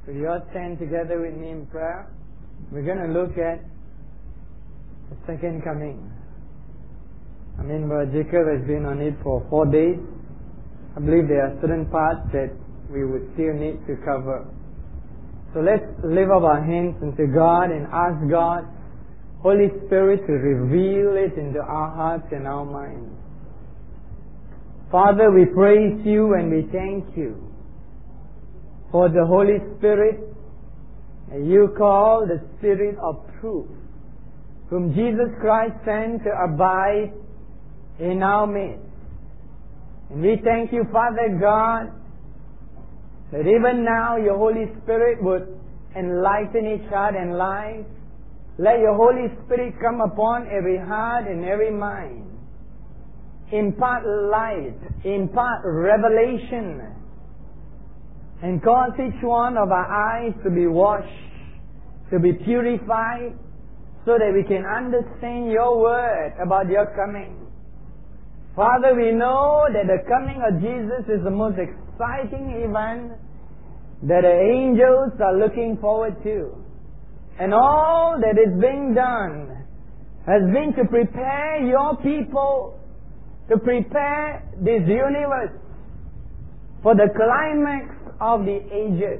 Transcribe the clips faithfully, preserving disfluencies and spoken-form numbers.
Will you all stand together with me in prayer? We're going to look at the second coming. I mean, Brother Jacob has been on it for four days. I believe there are certain parts that we would still need to cover. So let's lift up our hands unto God and ask God, Holy Spirit, to reveal it into our hearts and our minds. Father, we praise you and we thank you for the Holy Spirit, and you call the Spirit of truth, whom Jesus Christ sent to abide in our midst. And we thank you, Father God, that even now your Holy Spirit would enlighten each heart and life. Let your Holy Spirit come upon every heart and every mind. Impart light, impart revelation, and cause each one of our eyes to be washed, to be purified, so that we can understand your word about your coming. Father, we know that the coming of Jesus is the most exciting event that the angels are looking forward to. And all that is being done has been to prepare your people, to prepare this universe for the climax of the ages.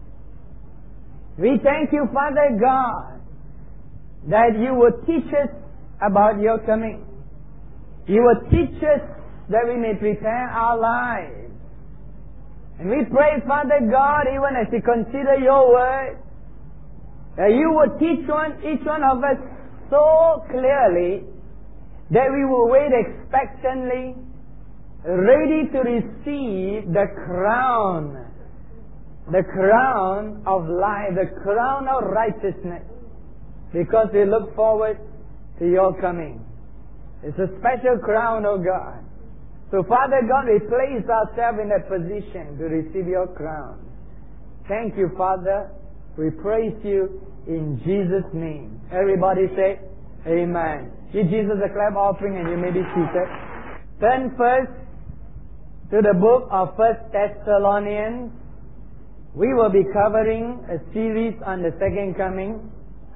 We thank you, Father God, that you will teach us about your coming. You will teach us that we may prepare our lives. And we pray, Father God, even as we consider your word, that you will teach one, each one of us so clearly that we will wait expectantly, ready to receive the crown, the crown of life, the crown of righteousness, because we look forward to your coming. It's a special crown, O God. So, Father God, we place ourselves in that position to receive your crown. Thank you, Father. We praise you in Jesus' name. Everybody say, Amen. Give Jesus a clap offering and you may be seated. Turn first to the book of First Thessalonians. We will be covering a series on the second coming.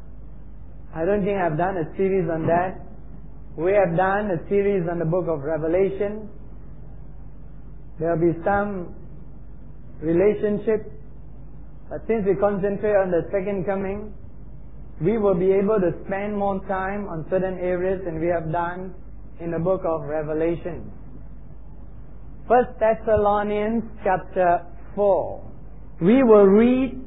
I don't think I've done a series on that. We have done a series on the book of Revelation. There will be some relationship, but since we concentrate on the second coming, we will be able to spend more time on certain areas than we have done in the book of Revelation. First Thessalonians chapter four. We will read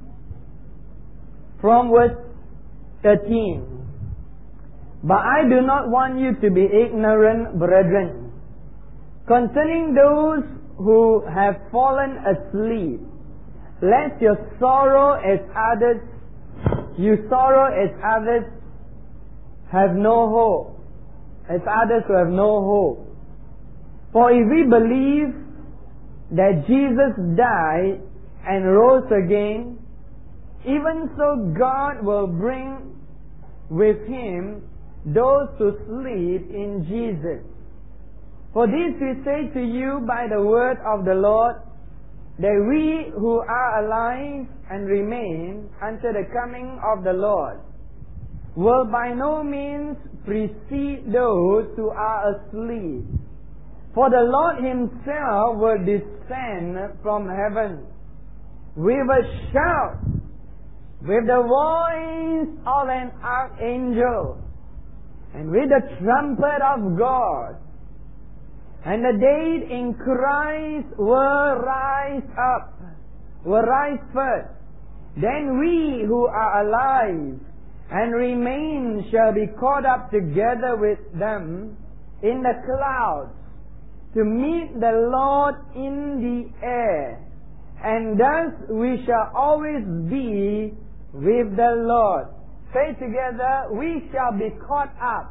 from verse thirteen. But I do not want you to be ignorant, brethren, concerning those who have fallen asleep, lest your sorrow as others, you sorrow as others have no hope, as others who have no hope. For if we believe that Jesus died and rose again, even so God will bring with him those who sleep in Jesus. For this we say to you by the word of the Lord, that we who are alive and remain until the coming of the Lord will by no means precede those who are asleep. For the Lord himself will descend from heaven with a shout, with the voice of an archangel, and with the trumpet of God, and the dead in Christ will rise up, will rise first. Then we who are alive and remain shall be caught up together with them in the clouds to meet the Lord in the air, and thus we shall always be with the Lord. Say together, we shall be caught up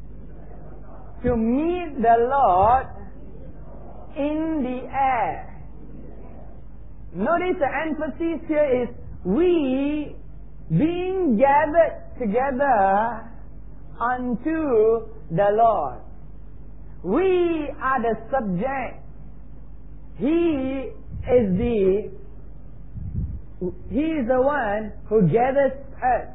to meet the Lord in the air. Notice the emphasis here is we being gathered together unto the Lord. We are the subject. He is the He is the one who gathers us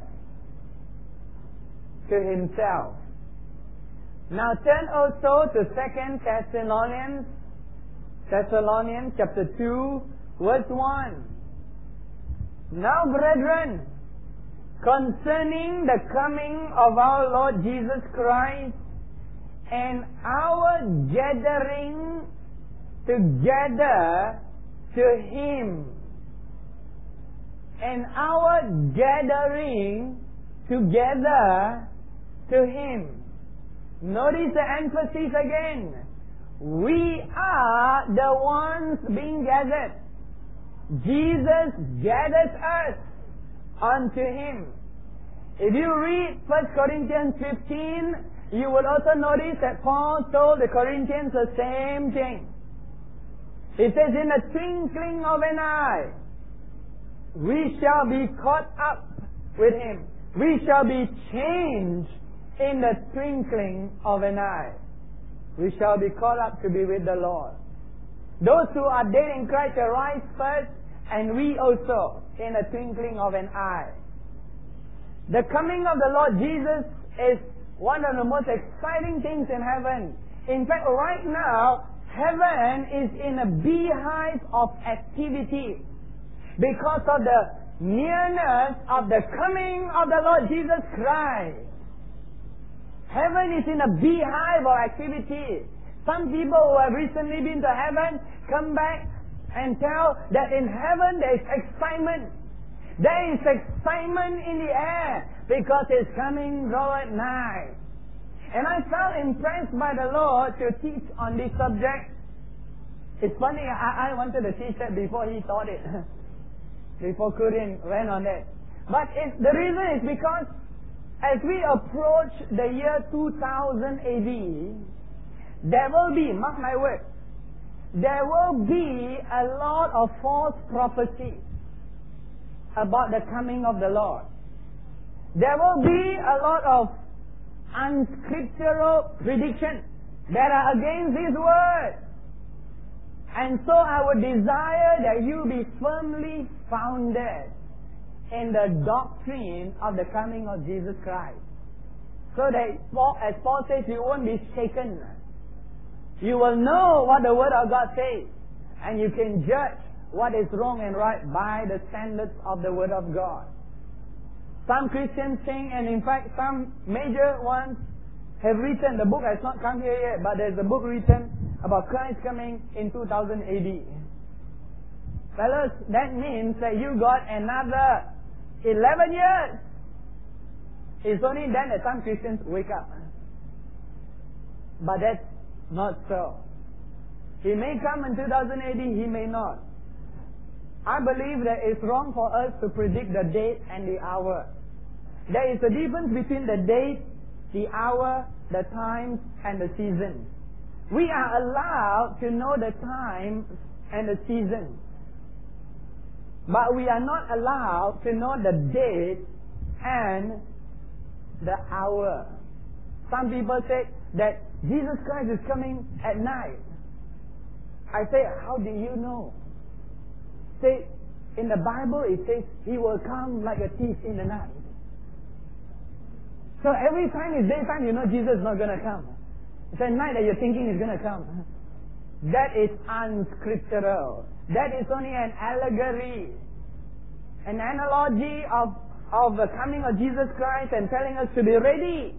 to Himself. Now turn also to Second Thessalonians, Thessalonians chapter two, verse one. Now, brethren, concerning the coming of our Lord Jesus Christ and our gathering together to Him, and our gathering together to Him. Notice the emphasis again. We are the ones being gathered. Jesus gathers us unto Him. If you read First Corinthians fifteen, you will also notice that Paul told the Corinthians the same thing. He says, in the twinkling of an eye, we shall be caught up with Him. We shall be changed in the twinkling of an eye. We shall be caught up to be with the Lord. Those who are dead in Christ shall rise first, and we also in the twinkling of an eye. The coming of the Lord Jesus is one of the most exciting things in heaven. In fact, right now, heaven is in a beehive of activity because of the nearness of the coming of the Lord Jesus Christ. Heaven is in a beehive of activity. Some people who have recently been to heaven come back and tell that in heaven there is excitement. There is excitement in the air because it's coming Lord nigh. And I felt impressed by the Lord to teach on this subject. It's funny, I, I wanted to teach that before He taught it. Before Kurian went on that. But it, the reason is because as we approach the year two thousand A D, there will be, mark my word, there will be a lot of false prophecy about the coming of the Lord. There will be a lot of unscriptural predictions that are against His word. And so I would desire that you be firmly founded in the doctrine of the coming of Jesus Christ. So that, as Paul says, you won't be shaken. You will know what the Word of God says. And you can judge what is wrong and right by the standards of the Word of God. Some Christians think, and in fact some major ones have written, the book has not come here yet, but there's a book written about Christ coming in two thousand A D. Fellas, that means that you got another eleven years. It's only then that some Christians wake up. But that's not so. He may come in two thousand A D, He may not. I believe that it's wrong for us to predict the date and the hour. There is a difference between the date, the hour, the times, and the seasons. We are allowed to know the time and the season. But we are not allowed to know the date and the hour. Some people say that Jesus Christ is coming at night. I say, how do you know? Say, in the Bible it says He will come like a thief in the night. So every time it's daytime, you know Jesus is not going to come. It's at night that you're thinking He's going to come. That is unscriptural. That is only an allegory, an analogy of, of the coming of Jesus Christ and telling us to be ready.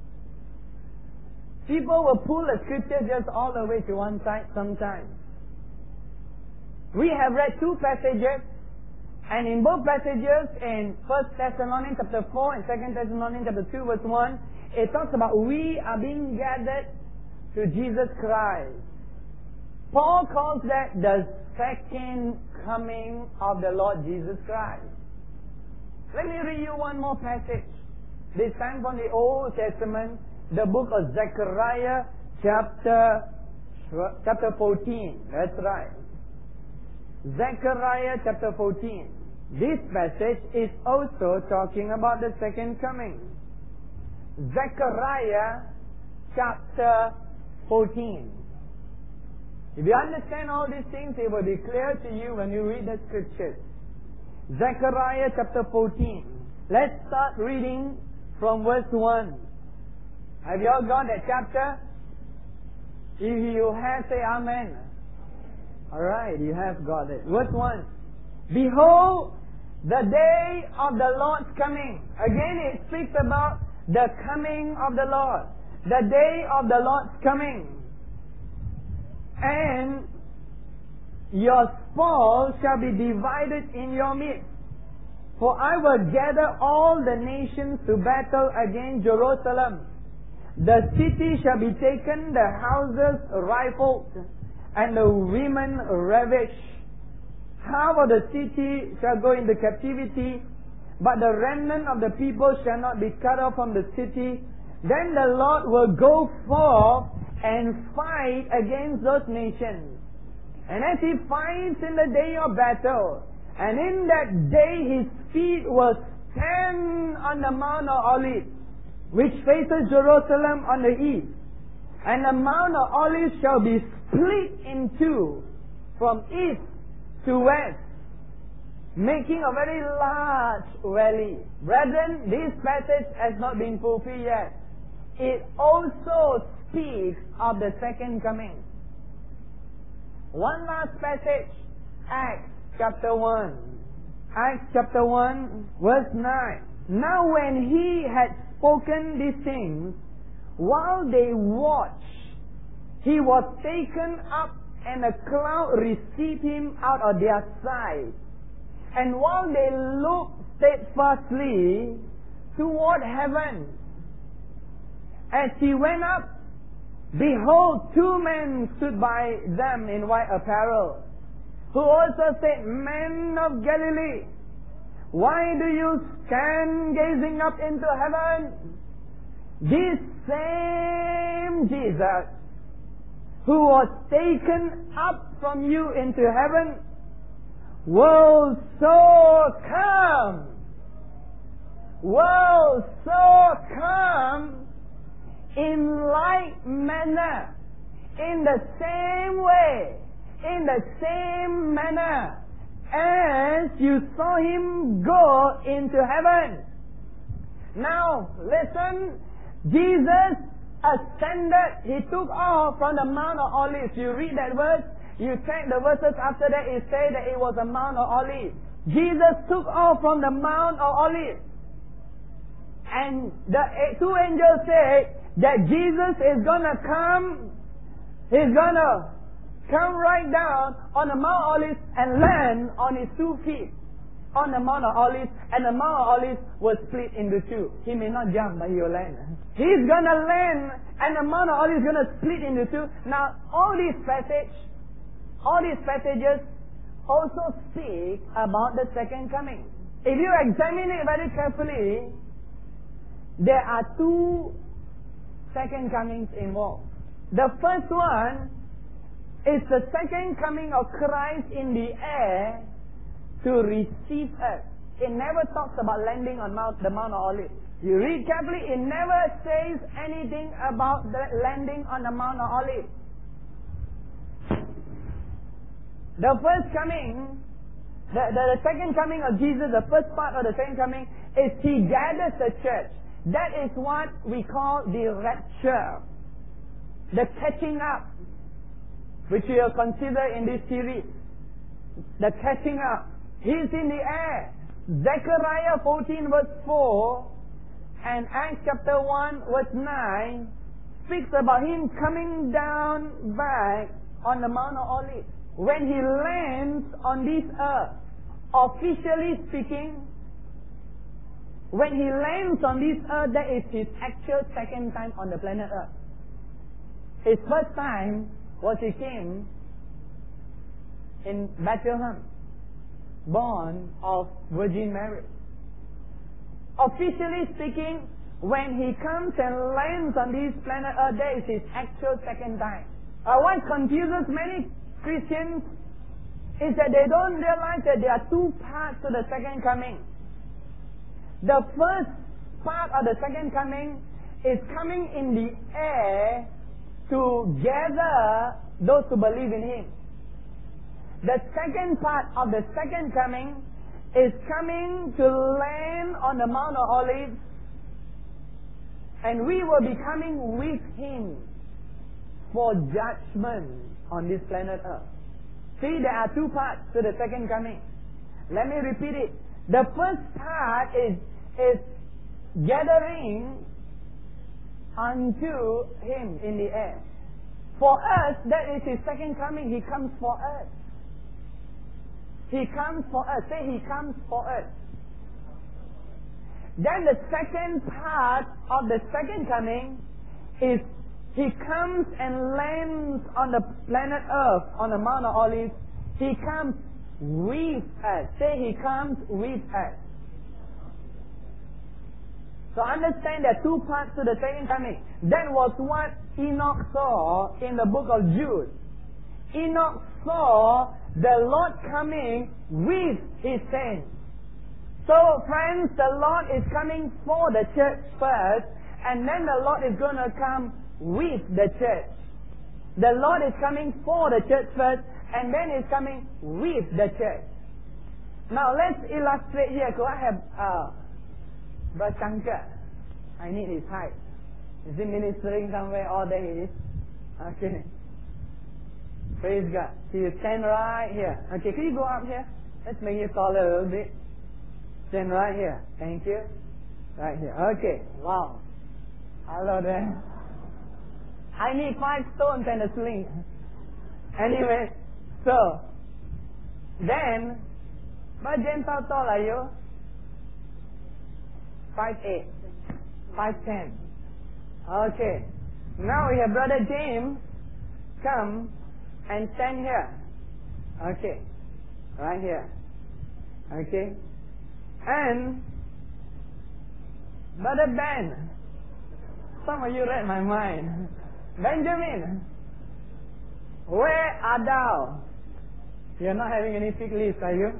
People will pull the scripture just all the way to one side sometimes. We have read two passages, and in both passages, in First Thessalonians chapter four and Second Thessalonians chapter two verse one, it talks about we are being gathered to Jesus Christ. Paul calls that the second coming of the Lord Jesus Christ. Let me read you one more passage. This time from the Old Testament, the book of Zechariah chapter, chapter fourteen. That's right. Zechariah chapter fourteen. This passage is also talking about the second coming. Zechariah chapter fourteen. If you understand all these things, it will be clear to you when you read the scriptures. Zechariah chapter fourteen. Let's start reading from verse one. Have you all got that chapter? If you have, say amen. Alright, you have got it. Verse one. Behold, the day of the Lord's coming. Again, it speaks about the coming of the Lord. The day of the Lord's coming. And your spoil shall be divided in your midst. For I will gather all the nations to battle against Jerusalem. The city shall be taken, the houses rifled, and the women ravished. Half of the city shall go into captivity, but the remnant of the people shall not be cut off from the city. Then the Lord will go forth and fight against those nations. And as He fights in the day of battle, and in that day His feet will stand on the Mount of Olives, which faces Jerusalem on the east. And the Mount of Olives shall be split in two, from east to west, making a very large valley. Brethren, this passage has not been fulfilled yet. It also speaks of the second coming. One last passage, Acts chapter one. Acts chapter one, verse nine. Now when he had spoken these things, while they watched, he was taken up, and a cloud received him out of their sight. And while they looked steadfastly toward heaven, as he went up, behold, two men stood by them in white apparel, who also said, Men of Galilee, why do you stand gazing up into heaven? This same Jesus, who was taken up from you into heaven, will so come, will so come in like manner, in the same way, in the same manner as you saw him go into heaven. Now, listen, Jesus ascended, he took off from the Mount of Olives. You read that verse, you check the verses after that, it says that it was a Mount of Olives. Jesus took off from the Mount of Olives. And the two angels say that Jesus is gonna come, he's gonna come right down on the Mount of Olives and land on his two feet on the Mount of Olives, and the Mount of Olives was split into two. He may not jump, but he will land. He's gonna land, and the Mount of Olives is gonna split into two. Now, all these passages, all these passages also speak about the second coming. If you examine it very carefully, there are two second comings involved. The first one is the second coming of Christ in the air to receive us. It never talks about landing on Mount, the Mount of Olives. You read carefully, it never says anything about the landing on the Mount of Olives. The first coming, the, the, the second coming of Jesus, the first part of the second coming, is He gathers the church. That is what we call the rapture, the catching up, which we will consider in this series. The catching up. He's in the air. Zechariah fourteen verse four and Acts chapter one verse nine speaks about Him coming down back on the Mount of Olives. When He lands on this earth, officially speaking, when He lands on this earth, that is His actual second time on the planet Earth. His first time was He came in Bethlehem, born of Virgin Mary. Officially speaking, when He comes and lands on this planet Earth, that is His actual second time. Uh, what confuses many Christians is that they don't realize that there are two parts to the second coming. The first part of the second coming is coming in the air to gather those who believe in Him. The second part of the second coming is coming to land on the Mount of Olives, and we will be coming with Him for judgment on this planet Earth. See, there are two parts to the second coming. Let me repeat it. The first part is, is gathering unto Him in the air. For us, that is His second coming. He comes for us. He comes for us. Say, He comes for us. Then the second part of the second coming is He comes and lands on the planet Earth, on the Mount of Olives. He comes with us. Say, He comes with us. So understand there are two parts to the second coming. That was what Enoch saw in the book of Jude. Enoch saw the Lord coming with His saints. So friends, the Lord is coming for the church first, and then the Lord is going to come with the church. The Lord is coming for the church first, and then He's coming with the church. Now let's illustrate here. Could I have uh, Brother Shankar? I need his height. Is he ministering somewhere? Oh, there he is. Okay. Praise God. So you stand right here. Okay, can you go up here? Let's make you taller a little bit. Stand right here. Thank you. Right here. Okay. Wow. Hello there. I need five stones and a sling. Anyway, so then, but James, how tall are you? Five eight. Five ten. Okay. Now we have Brother James come and stand here. Okay. Right here. Okay. And Brother Ben. Some of you read my mind. Benjamin. Where art thou? You're not having any sick leaves, are you?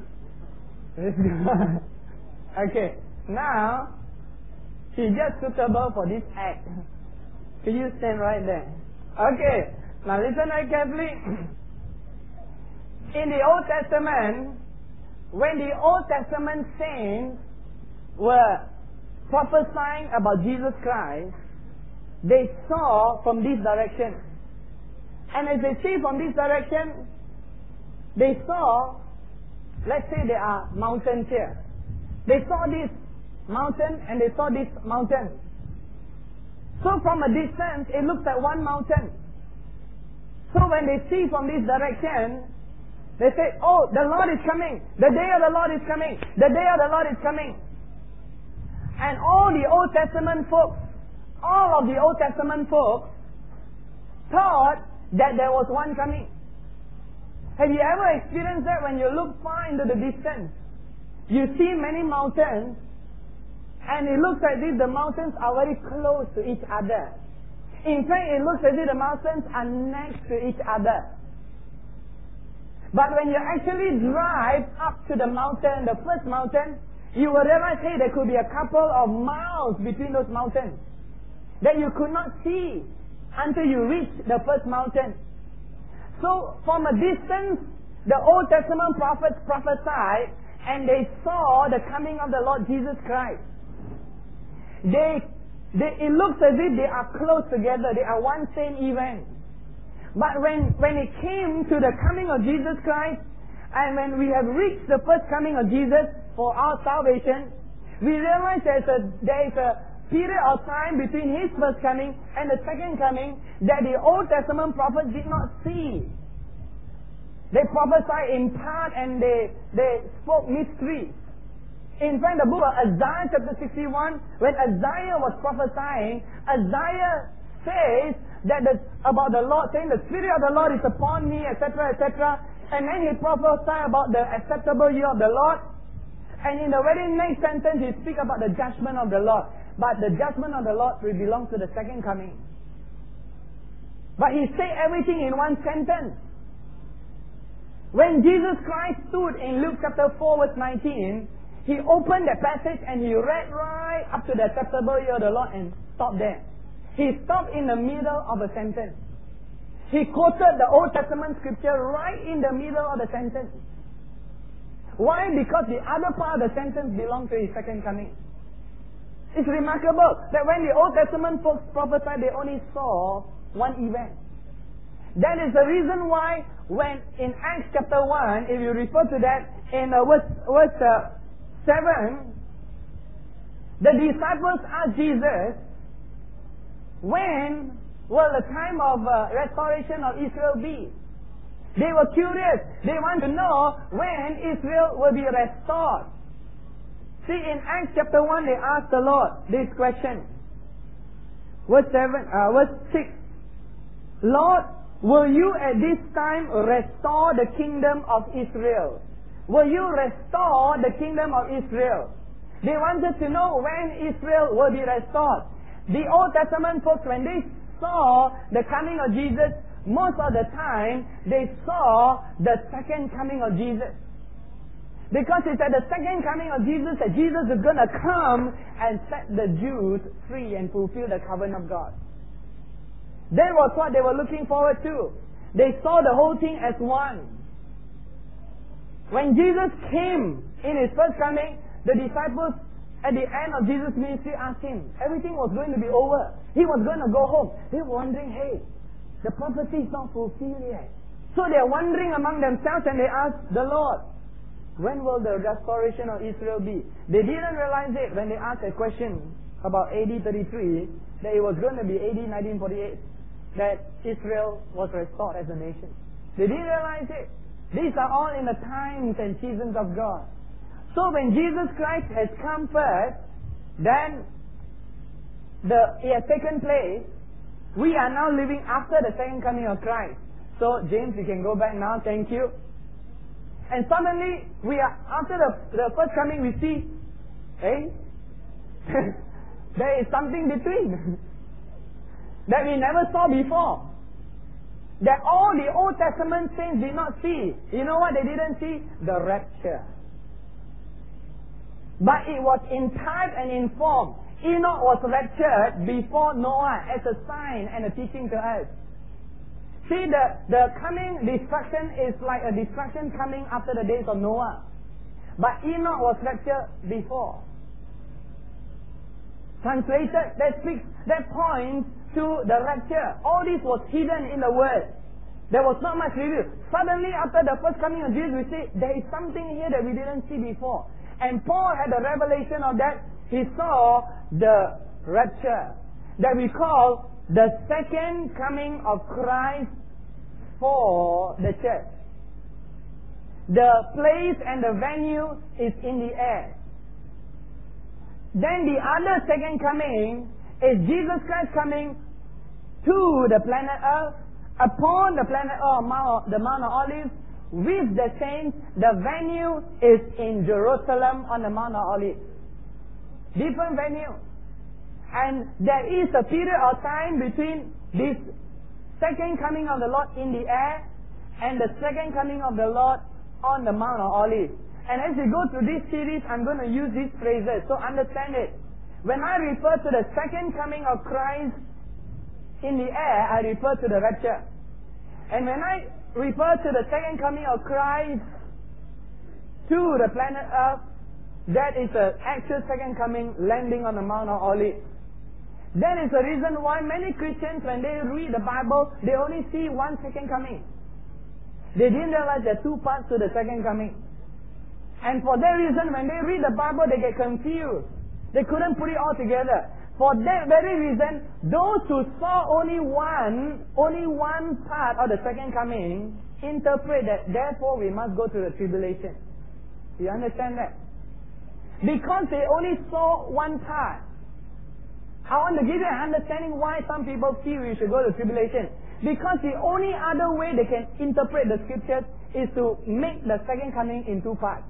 Okay. Now, he's just suitable for this act. Can you stand right there? Okay. Now listen very carefully. In the Old Testament, when the Old Testament saints were prophesying about Jesus Christ, they saw from this direction. And as they see from this direction, they saw, let's say there are mountains here. They saw this mountain and they saw this mountain. So from a distance, it looks like one mountain. So when they see from this direction, they say, oh, the Lord is coming. The day of the Lord is coming. The day of the Lord is coming. And all the Old Testament folks, all of the Old Testament folks thought that there was one coming. Have you ever experienced that when you look far into the distance? You see many mountains, and it looks as if the mountains are very close to each other. In fact, it looks as if the mountains are next to each other. But when you actually drive up to the mountain, the first mountain, you will realize, hey, there could be a couple of miles between those mountains that you could not see until you reach the first mountain. So, from a distance, the Old Testament prophets prophesied, and they saw the coming of the Lord Jesus Christ. They, they, it looks as if they are close together. They are one same event. But when, when it came to the coming of Jesus Christ, and when we have reached the first coming of Jesus for our salvation, we realize there's a, there is a period of time between His first coming and the second coming that the Old Testament prophets did not see. They prophesied in part and they, they spoke mysteries. In fact, the book of Isaiah chapter sixty-one, when Isaiah was prophesying, Isaiah says that the, about the Lord, saying the Spirit of the Lord is upon me, et cetera, et cetera. And then he prophesied about the acceptable year of the Lord. And in the very next sentence, he speaks about the judgment of the Lord. But the judgment of the Lord will belong to the second coming. But he said everything in one sentence. When Jesus Christ stood in Luke chapter four verse nineteen, he opened the passage and he read right up to the acceptable year of the Lord and stopped there. He stopped in the middle of a sentence. He quoted the Old Testament scripture right in the middle of the sentence. Why? Because the other part of the sentence belongs to His second coming. It's remarkable that when the Old Testament folks prophesied, they only saw one event. That is the reason why when in Acts chapter one, if you refer to that in uh, verse, verse uh, seven, the disciples asked Jesus, when will the time of uh, restoration of Israel be? They were curious. They want to know when Israel will be restored. See, in Acts chapter one, they asked the Lord this question. Verse seven, uh, verse six. Lord, will you at this time restore the kingdom of Israel? Will you restore the kingdom of Israel? They wanted to know when Israel will be restored. The Old Testament folks, when they saw the coming of Jesus, most of the time, they saw the second coming of Jesus. Because it's at the second coming of Jesus that Jesus is going to come and set the Jews free and fulfill the covenant of God. That was what they were looking forward to. They saw the whole thing as one. When Jesus came in His first coming, the disciples at the end of Jesus' ministry asked Him, everything was going to be over. He was going to go home. They were wondering, hey, the prophecy is not fulfilled yet. So they are wondering among themselves and they asked the Lord, when will the restoration of Israel be? They didn't realize it when they asked a question about A D thirty-three, that it was going to be A D nineteen forty-eight. That Israel was restored as a nation. They didn't realize it. These are all in the times and seasons of God. So when Jesus Christ has come first, then the, it has taken place. We are now living after the second coming of Christ. So James, you can go back now. Thank you. And suddenly, we are after the, the first coming, we see, hey, there is something between. That we never saw before. That all the Old Testament saints did not see. You know what they didn't see? The rapture. But it was in type and in form. Enoch was raptured before Noah as a sign and a teaching to us. See, the, the coming destruction is like a destruction coming after the days of Noah. But Enoch was raptured before. Translated, that speaks, that points to the rapture. All this was hidden in the Word. There was not much revealed. Suddenly, after the first coming of Jesus, we see there is something here that we didn't see before. And Paul had a revelation of that. He saw the rapture that we call the second coming of Christ for the church. The place and the venue is in the air. Then the other second coming is Jesus Christ coming to the planet Earth, upon the planet Earth, the Mount of Olives, with the saints. The venue is in Jerusalem on the Mount of Olives. Different venue. And there is a period of time between this second coming of the Lord in the air and the second coming of the Lord on the Mount of Olives. And as we go through this series, I'm going to use these phrases, so understand it. When I refer to the second coming of Christ in the air, I refer to the rapture. And when I refer to the second coming of Christ to the planet Earth, that is the actual second coming landing on the Mount of Olives. That is the reason why many Christians, when they read the Bible, they only see one second coming. They didn't realize there are two parts to the second coming. And for that reason, when they read the Bible, they get confused. They couldn't put it all together. For that very reason, those who saw only one, only one part of the second coming, interpret that, therefore we must go through the tribulation. You understand that? Because they only saw one part. I want to give you an understanding why some people feel we should go to tribulation. Because the only other way they can interpret the scriptures is to make the second coming in two parts.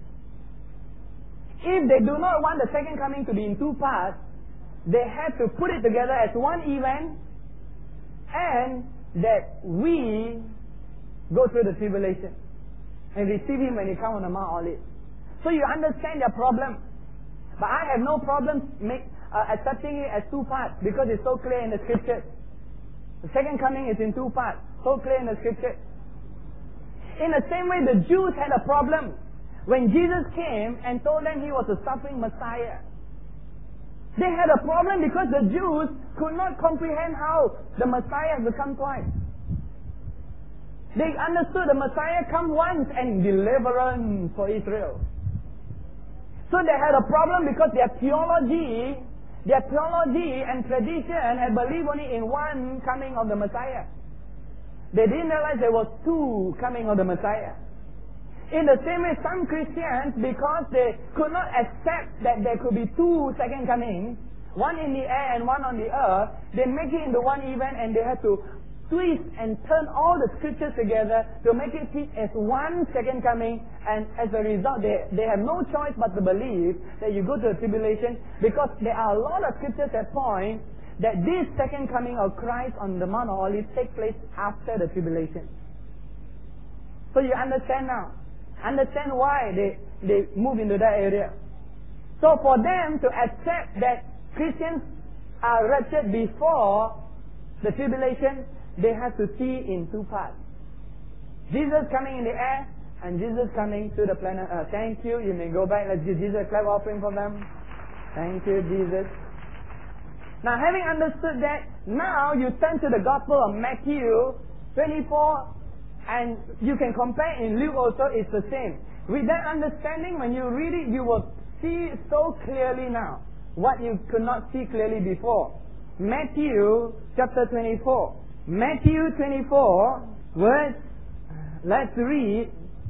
If they do not want the second coming to be in two parts, they have to put it together as one event, and that we go through the tribulation and receive Him when He comes on the Mount Olives. So you understand their problem. But I have no problem make, uh, accepting it as two parts because it's so clear in the scriptures. The second coming is in two parts, so clear in the scriptures. In the same way, the Jews had a problem. when Jesus came and told them He was a suffering Messiah. They had a problem because the Jews could not comprehend how the Messiah would come twice. They understood the Messiah come once and deliverance for Israel. So they had a problem because their theology, their theology and tradition had believed only in one coming of the Messiah. They didn't realize there was two coming of the Messiah. In the same way, some Christians, because they could not accept that there could be two second comings, one in the air and one on the earth, they make it into one event and they have to twist and turn all the scriptures together to make it fit as one second coming, and as a result they, they have no choice but to believe that you go to the tribulation, because there are a lot of scriptures that point that this second coming of Christ on the Mount of Olives takes place after the tribulation. So you understand now. Understand why they, they move into that area. So for them to accept that Christians are raptured before the tribulation, they have to see in two parts. Jesus coming in the air and Jesus coming to the planet Earth. Thank you. You may go back. Let's give Jesus a clap offering for them. Thank you, Jesus. Now, having understood that, now you turn to the Gospel of Matthew twenty-four, and you can compare in Luke also, it's the same. With that understanding, when you read it, you will see so clearly now what you could not see clearly before. Matthew chapter twenty-four. Matthew twenty-four, verse, let's read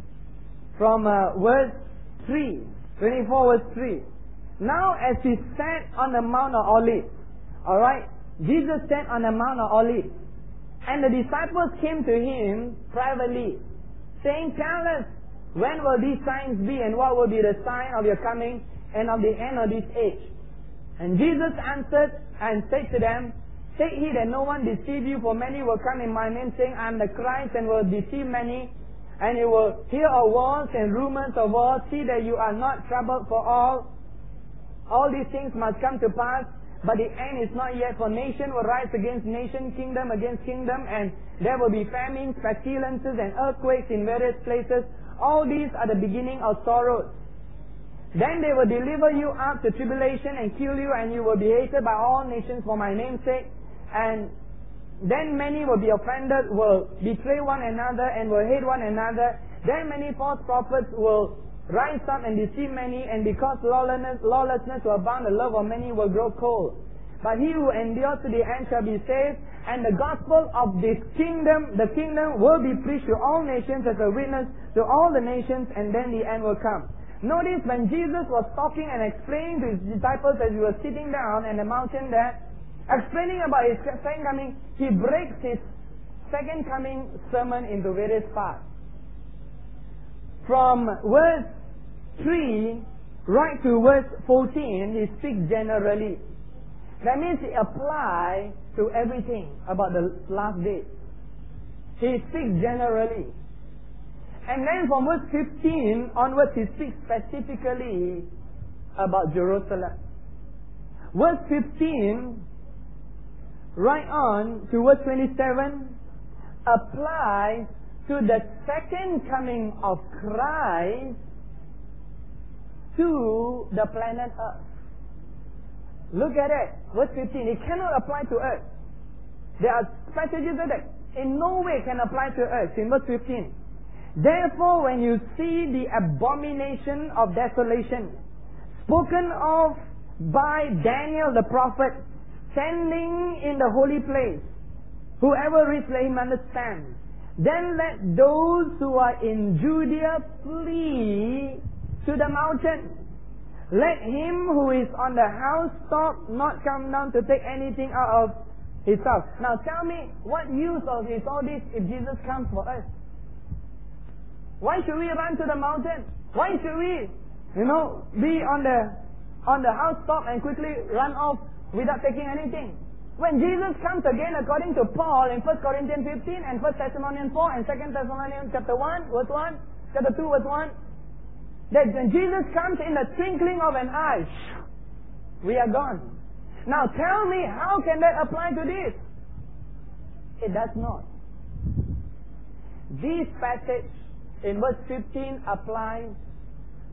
from uh, verse three. twenty-four verse three. Now as he sat on the Mount of Olives, alright, Jesus sat on the Mount of Olives, and the disciples came to him privately, saying, tell us, when will these signs be, and what will be the sign of your coming and of the end of this age? And Jesus answered and said to them, take heed that no one deceive you, for many will come in my name, saying, I am the Christ, and will deceive many. And you will hear of wars and rumors of wars. See that you are not troubled, for all. All these things must come to pass, but the end is not yet. For nation will rise against nation, kingdom against kingdom, and there will be famines, pestilences, and earthquakes in various places. All these are the beginning of sorrows. Then they will deliver you up to tribulation and kill you, and you will be hated by all nations for my name's sake. And then many will be offended, will betray one another, and will hate one another. Then many false prophets will rise up and deceive many, and because lawlessness, lawlessness will abound, the love of many will grow cold. But he who endures to the end shall be saved, and the gospel of this kingdom, the kingdom will be preached to all nations as a witness to all the nations, and then the end will come. Notice when Jesus was talking and explaining to his disciples as he was sitting down on the mountain there, explaining about his second coming, he breaks his second coming sermon into various parts. From verse three right to verse fourteen, he speaks generally. That means he applies to everything about the last days. He speaks generally. And then from verse fifteen onwards, he speaks specifically about Jerusalem. Verse fifteen right on to verse twenty-seven applies to the second coming of Christ to the planet Earth. Look at it. Verse fifteen. It cannot apply to Earth. There are passages that in no way can apply to Earth. In verse fifteen. Therefore, when you see the abomination of desolation spoken of by Daniel the prophet standing in the holy place, whoever reads, let him understand. Then let those who are in Judea flee to the mountain. Let him who is on the housetop not come down to take anything out of his house. Now tell me, what use of is all this if Jesus comes for us? Why should we run to the mountain? Why should we, you know, be on the on the housetop and quickly run off without taking anything? When Jesus comes again, according to Paul in First Corinthians fifteen and First Thessalonians four and Second Thessalonians chapter one, verse one, chapter two, verse one, that when Jesus comes in the twinkling of an eye, we are gone. Now tell me, how can that apply to this? It does not. This passage in verse fifteen applies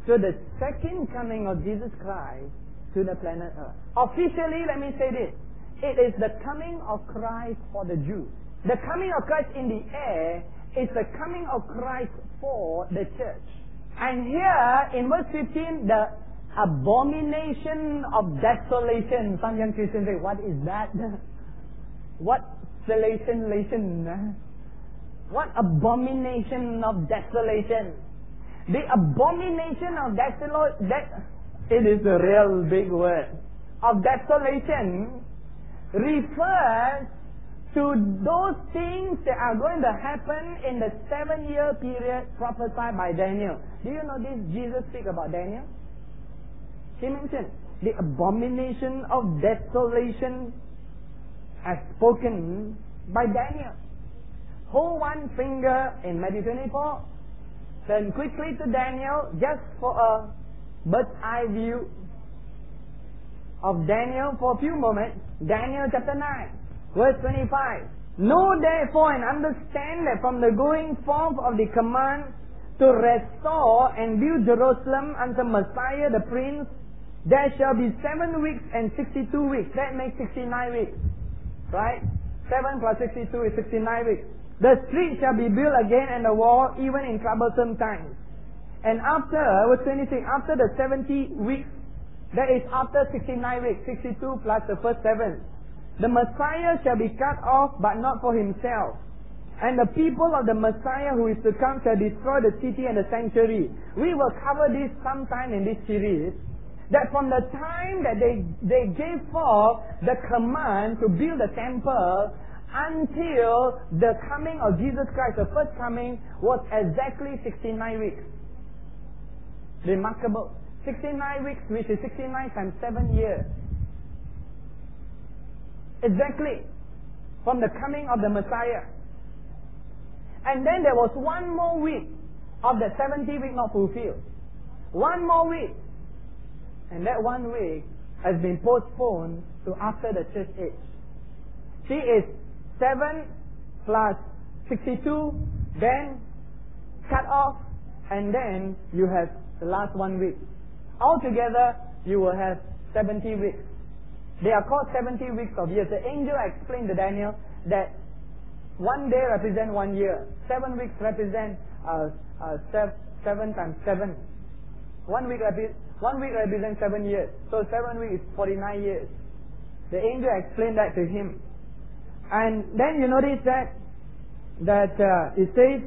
to the second coming of Jesus Christ to the planet Earth. Officially, let me say this. It is the coming of Christ for the Jews. The coming of Christ in the air is the coming of Christ for the church. And here in verse fifteen, the abomination of desolation. Some young Christians say, what is that? What desolation? What abomination of desolation? The abomination of desolation, that, it is a real big word, of desolation refers to those things that are going to happen in the seven year period prophesied by Daniel. Do you know this? Jesus speak about Daniel. He mentioned the abomination of desolation as spoken by Daniel. Hold one finger in Matthew twenty-four. Turn quickly to Daniel just for a bird's eye view of Daniel for a few moments. Daniel chapter nine, verse twenty-five. Know therefore and understand that from the going forth of the command to restore and build Jerusalem unto Messiah the Prince, there shall be seven weeks and sixty-two weeks. That makes sixty-nine weeks. Right? Seven plus sixty-two is sixty-nine weeks. The street shall be built again and the wall even in troublesome times. And after, verse twenty-six, after the seventy weeks, that is after sixty-nine weeks, sixty-two plus the first seven, the Messiah shall be cut off, but not for himself. And the people of the Messiah who is to come shall destroy the city and the sanctuary. We will cover this sometime in this series. That from the time that they, they gave forth the command to build the temple until the coming of Jesus Christ, the first coming, was exactly sixty-nine weeks. Remarkable. sixty-nine weeks, which is sixty-nine times seven years. Exactly. From the coming of the Messiah. And then there was one more week of the seventy week not fulfilled. One more week. And that one week has been postponed to after the church age. See, it's seven plus sixty-two, then cut off, and then you have the last one week. Altogether, you will have seventy weeks. They are called seventy weeks of years. The angel explained to Daniel that one day represents one year. Seven weeks represent uh, uh, sev- seven times seven. One week, repi- one week represents seven years. So seven weeks is forty-nine years. The angel explained that to him. And then you notice that that uh, it says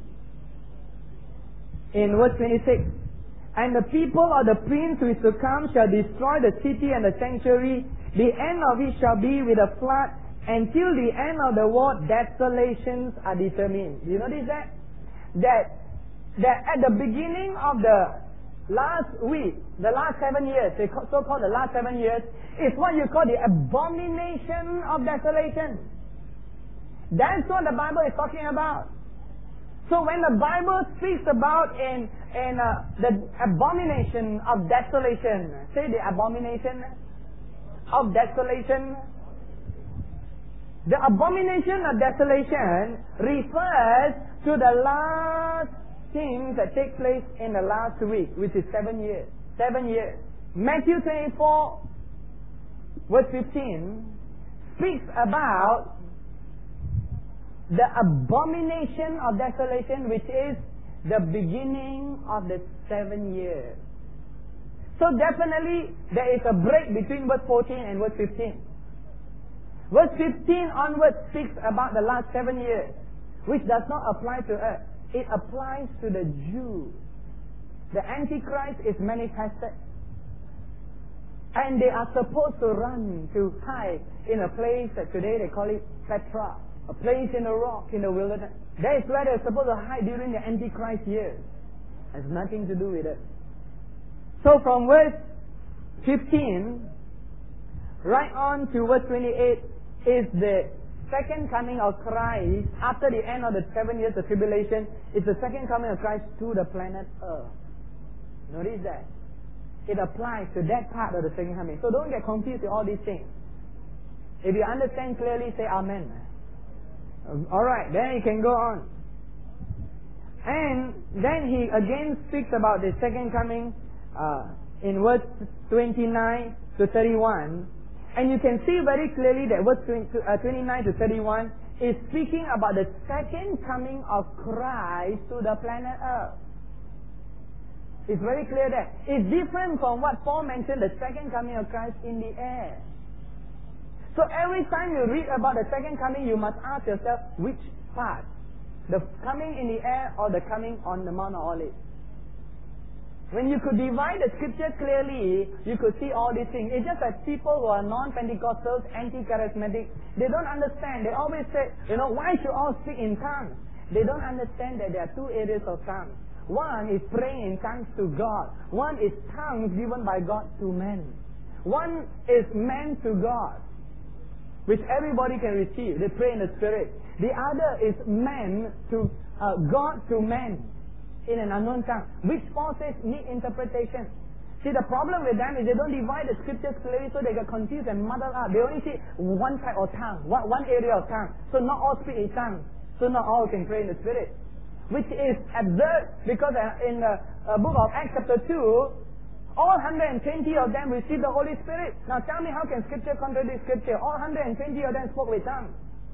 in verse twenty-six, and the people of the prince who is to come shall destroy the city and the sanctuary. The end of it shall be with a flood. Until the end of the world, desolations are determined. Do you notice that? That that at the beginning of the last week, the last seven years, they so-called the last seven years, is what you call the abomination of desolation. That's what the Bible is talking about. So when the Bible speaks about in, in uh, the abomination of desolation, say the abomination of desolation, the abomination of desolation refers to the last things that take place in the last week, which is seven years. Seven years. Matthew twenty-four, verse fifteen, speaks about the abomination of desolation, which is the beginning of the seven years. So definitely there is a break between verse fourteen and verse fifteen. Verse fifteen onwards speaks about the last seven years, which does not apply to us. It applies to the Jews. The Antichrist is manifested. And they are supposed to run, to hide in a place that today they call it Petra. A place in a rock in the wilderness. That is where they're supposed to hide during the Antichrist years. Has nothing to do with it. So from verse fifteen, right on to verse twenty-eight, is the second coming of Christ after the end of the seven years of tribulation. It's the second coming of Christ to the planet Earth. Notice that. It applies to that part of the second coming. So don't get confused with all these things. If you understand clearly, say Amen. Alright, then you can go on. And then he again speaks about the second coming uh, in verse twenty-nine to thirty-one. And you can see very clearly that verse twenty-nine to thirty-one is speaking about the second coming of Christ to the planet Earth. It's very clear that it's different from what Paul mentioned, the second coming of Christ in the air. So every time you read about the second coming, you must ask yourself, which part? The coming in the air or the coming on the Mount of Olives? When you could divide the scripture clearly, you could see all these things. It's just that people who are non-Pentecostals, anti-charismatic, they don't understand. They always say, you know, why should all speak in tongues? They don't understand that there are two areas of tongues. One is praying in tongues to God. One is tongues given by God to men. One is man to God, which everybody can receive. They pray in the Spirit. The other is man to uh, God to man in an unknown tongue, which Paul says need interpretation. See, the problem with them is they don't divide the scriptures clearly, so they get confused and muddled up. They only see one type of tongue, one area of tongue. So not all speak in tongues. So not all can pray in the Spirit. Which is absurd, because in the uh, book of Acts chapter two, all one hundred twenty of them received the Holy Spirit. Now tell me, how can scripture contradict scripture? All one hundred twenty of them spoke with tongues.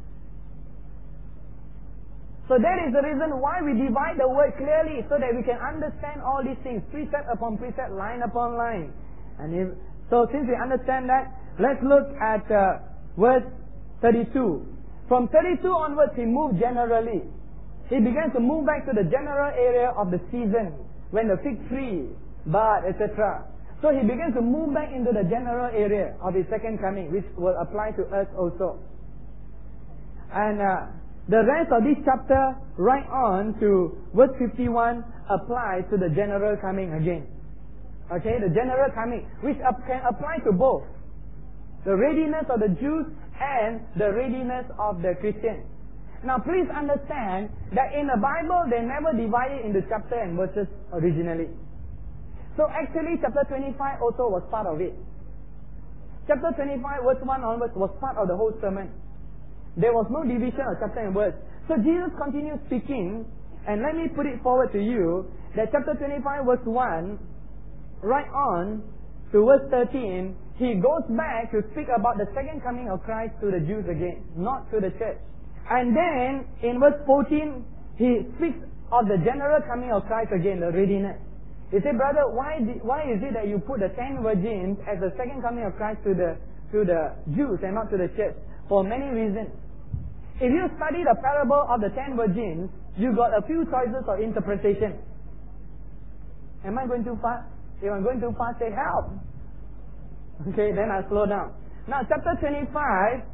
So that is the reason why we divide the word clearly, so that we can understand all these things, precept upon precept, line upon line. And if, so since we understand that, let's look at uh, verse thirty-two. From thirty-two onwards, he moved generally. He began to move back to the general area of the season, when the fig tree, bud, et cetera. So he began to move back into the general area of his second coming, which will apply to us also. And uh, the rest of this chapter, right on to verse fifty-one, applies to the general coming again. Okay, the general coming, which up, can apply to both the readiness of the Jews and the readiness of the Christians. Now please understand that in the Bible, they never divided into chapter and verses originally. So actually chapter twenty-five also was part of it. Chapter twenty-five verse one onwards was part of the whole sermon. There was no division of chapter and verse. So Jesus continued speaking, and let me put it forward to you, that chapter twenty-five verse one, right on to verse thirteen, he goes back to speak about the second coming of Christ to the Jews again, not to the church. And then, in verse fourteen, he speaks of the general coming of Christ again, the readiness. He said, brother, why did, why is it that you put the ten virgins as the second coming of Christ to the, to the Jews and not to the church? For many reasons. If you study the parable of the ten virgins, you got a few choices of interpretation. Am I going too fast? If I'm going too fast, say help. Okay, then I'll slow down. Now, chapter twenty-five,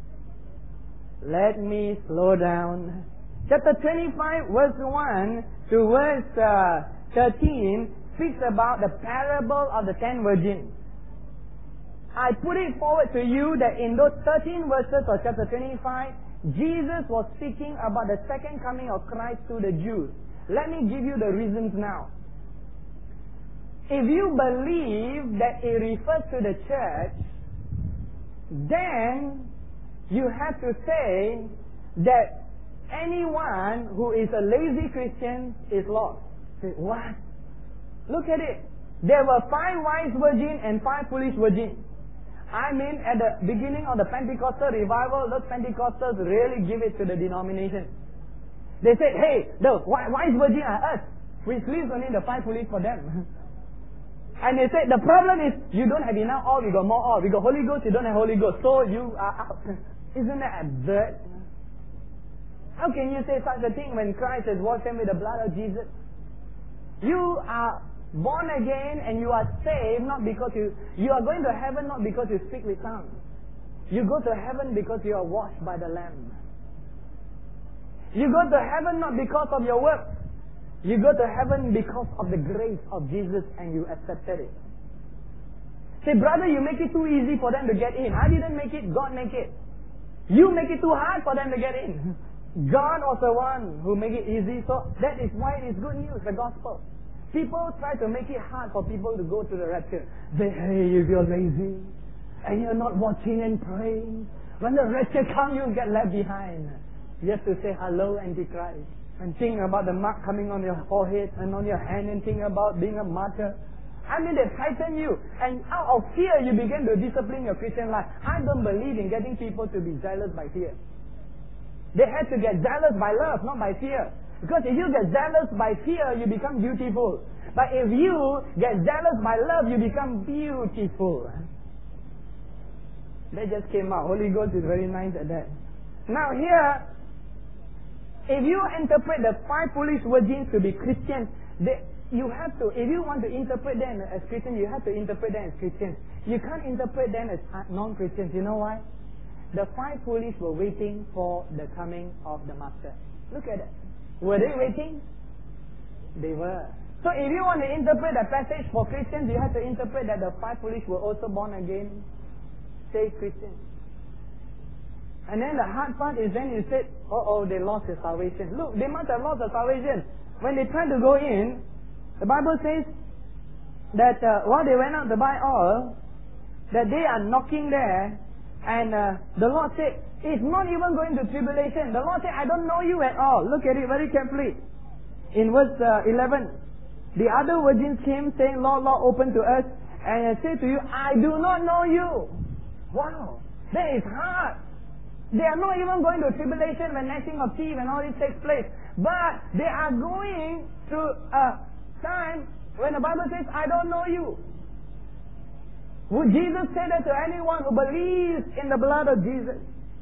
let me slow down. Chapter twenty-five, verse one to verse uh, thirteen speaks about the parable of the ten virgins. I put it forward to you that in those thirteen verses of chapter twenty-five, Jesus was speaking about the second coming of Christ to the Jews. Let me give you the reasons now. If you believe that it refers to the church, then you have to say that anyone who is a lazy Christian is lost. Say, what? Look at it. There were five wise virgins and five foolish virgins. I mean, at the beginning of the Pentecostal revival, those Pentecostals really give it to the denomination. They said, hey, the wise virgins are us, which leaves only the five foolish for them. And they said, the problem is, you don't have enough oil, we got more oil. We got Holy Ghost, you don't have Holy Ghost. So you are out. Isn't that absurd? How can you say such a thing when Christ has washed them with the blood of Jesus? You are born again and you are saved not because you... You are going to heaven not because you speak with tongues. You go to heaven because you are washed by the Lamb. You go to heaven not because of your works. You go to heaven because of the grace of Jesus and you accepted it. Say, brother, you make it too easy for them to get in. I didn't make it, God make it. You make it too hard for them to get in. God was the one who made it easy, so that is why it is good news, the gospel. People try to make it hard for people to go to the rapture. Say, hey, if you're lazy and you're not watching and praying, when the rapture comes, you'll get left behind. You have to say hello, Antichrist. And think about the mark coming on your forehead and on your hand, and think about being a martyr. I mean, they frighten you. And out of fear, you begin to discipline your Christian life. I don't believe in getting people to be zealous by fear. They have to get zealous by love, not by fear. Because if you get zealous by fear, you become dutiful. But if you get zealous by love, you become beautiful. That just came out. Holy Ghost is very nice at that. Now here, if you interpret the five foolish virgins to be Christians, they, you have to, if you want to interpret them as Christians, you have to interpret them as Christians. You can't interpret them as non-Christians. You know why? The five foolish were waiting for the coming of the Master. Look at it. Were they waiting? They were. So if you want to interpret the passage for Christians, you have to interpret that the five foolish were also born again, saved Christians. And then the hard part is then you said, oh, oh, they lost their salvation. Look, they must have lost their salvation. When they tried to go in, the Bible says that uh, while they went out to buy oil, that they are knocking there, and uh, the Lord said, it's not even going to tribulation. The Lord said, I don't know you at all. Look at it very carefully. In verse uh, eleven, the other virgins came saying, Lord, Lord, open to us. And I say to you, I do not know you. Wow, that is hard. They are not even going to tribulation when gnashing of teeth and all this takes place. But they are going through a time when the Bible says, I don't know you. Would Jesus say that to anyone who believes in the blood of Jesus?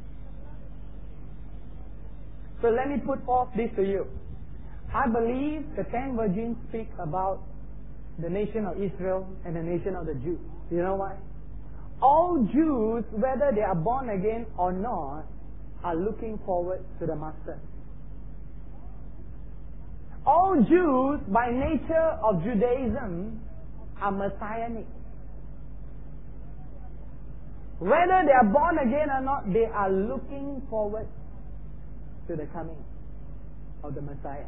So let me put forth this to you. I believe the ten virgins speak about the nation of Israel and the nation of the Jews. You know why? All Jews, whether they are born again or not, are looking forward to the Master. All Jews, by nature of Judaism, are messianic. Whether they are born again or not, they are looking forward to the coming of the Messiah.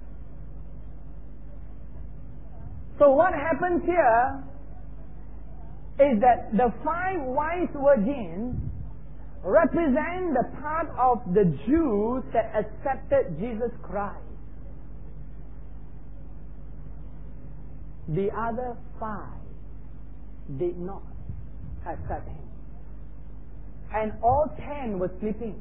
So what happens here is that the five wise virgins represent the part of the Jews that accepted Jesus Christ. The other five did not accept Him. And all ten were sleeping.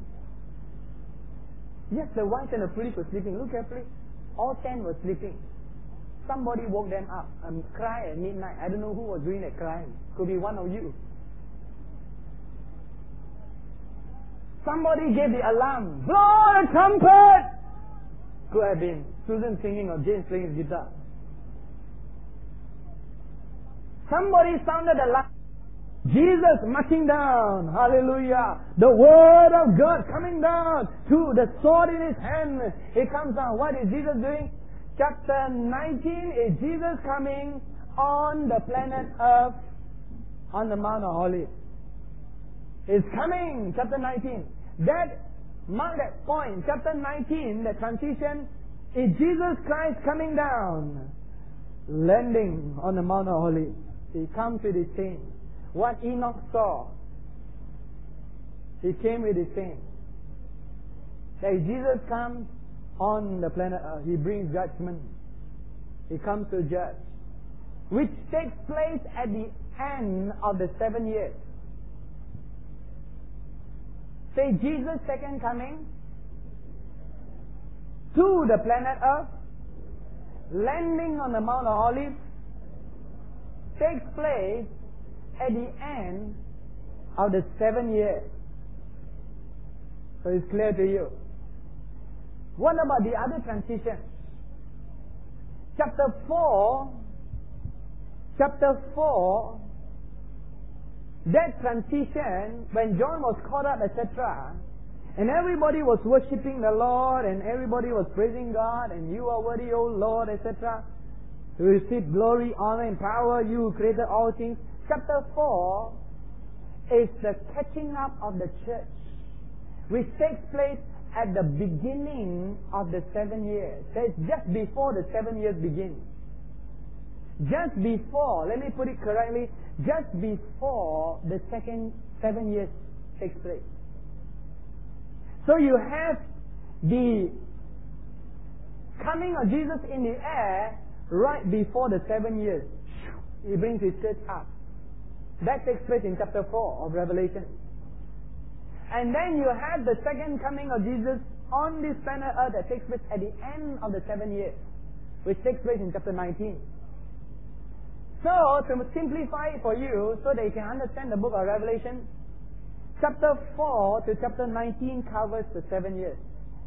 Yes, the wise and the foolish were sleeping. Look carefully. All ten were sleeping. Somebody woke them up and cried at midnight. I don't know who was doing that crying. Could be one of you. Somebody gave the alarm. Blow the trumpet! Could have been Susan singing or James playing his guitar. Somebody sounded the alarm. Jesus marching down. Hallelujah. The Word of God coming down. To the sword in His hand. He comes down. What is Jesus doing? Chapter nineteen is Jesus coming on the planet Earth on the Mount of Olives. He's coming, chapter nineteen. That, mark that point, chapter nineteen, the transition, is Jesus Christ coming down, landing on the Mount of Olives. He comes with His saints. What Enoch saw, He came with His saints. That Jesus comes on the planet Earth, He brings judgment. He comes to judge, which takes place at the end of the seven years. Say, Jesus' second coming to the planet Earth, landing on the Mount of Olives, takes place at the end of the seven years. So it's clear to you. What about the other transition? Chapter four, chapter four, that transition, when John was caught up, et cetera, and everybody was worshipping the Lord, and everybody was praising God, and you are worthy, O Lord, et cetera, to receive glory, honor, and power, you who created all things. Chapter four is the catching up of the church, which takes place at the beginning of the seven years. That's just before the seven years begin. Just before, let me put it correctly, just before the second seven years takes place. So you have the coming of Jesus in the air right before the seven years. He brings his church up. That takes place in chapter four of Revelation. And then you have the second coming of Jesus on this planet Earth that takes place at the end of the seven years, which takes place in chapter nineteen. So, to simplify it for you, so that you can understand the book of Revelation, chapter four to chapter nineteen covers the seven years.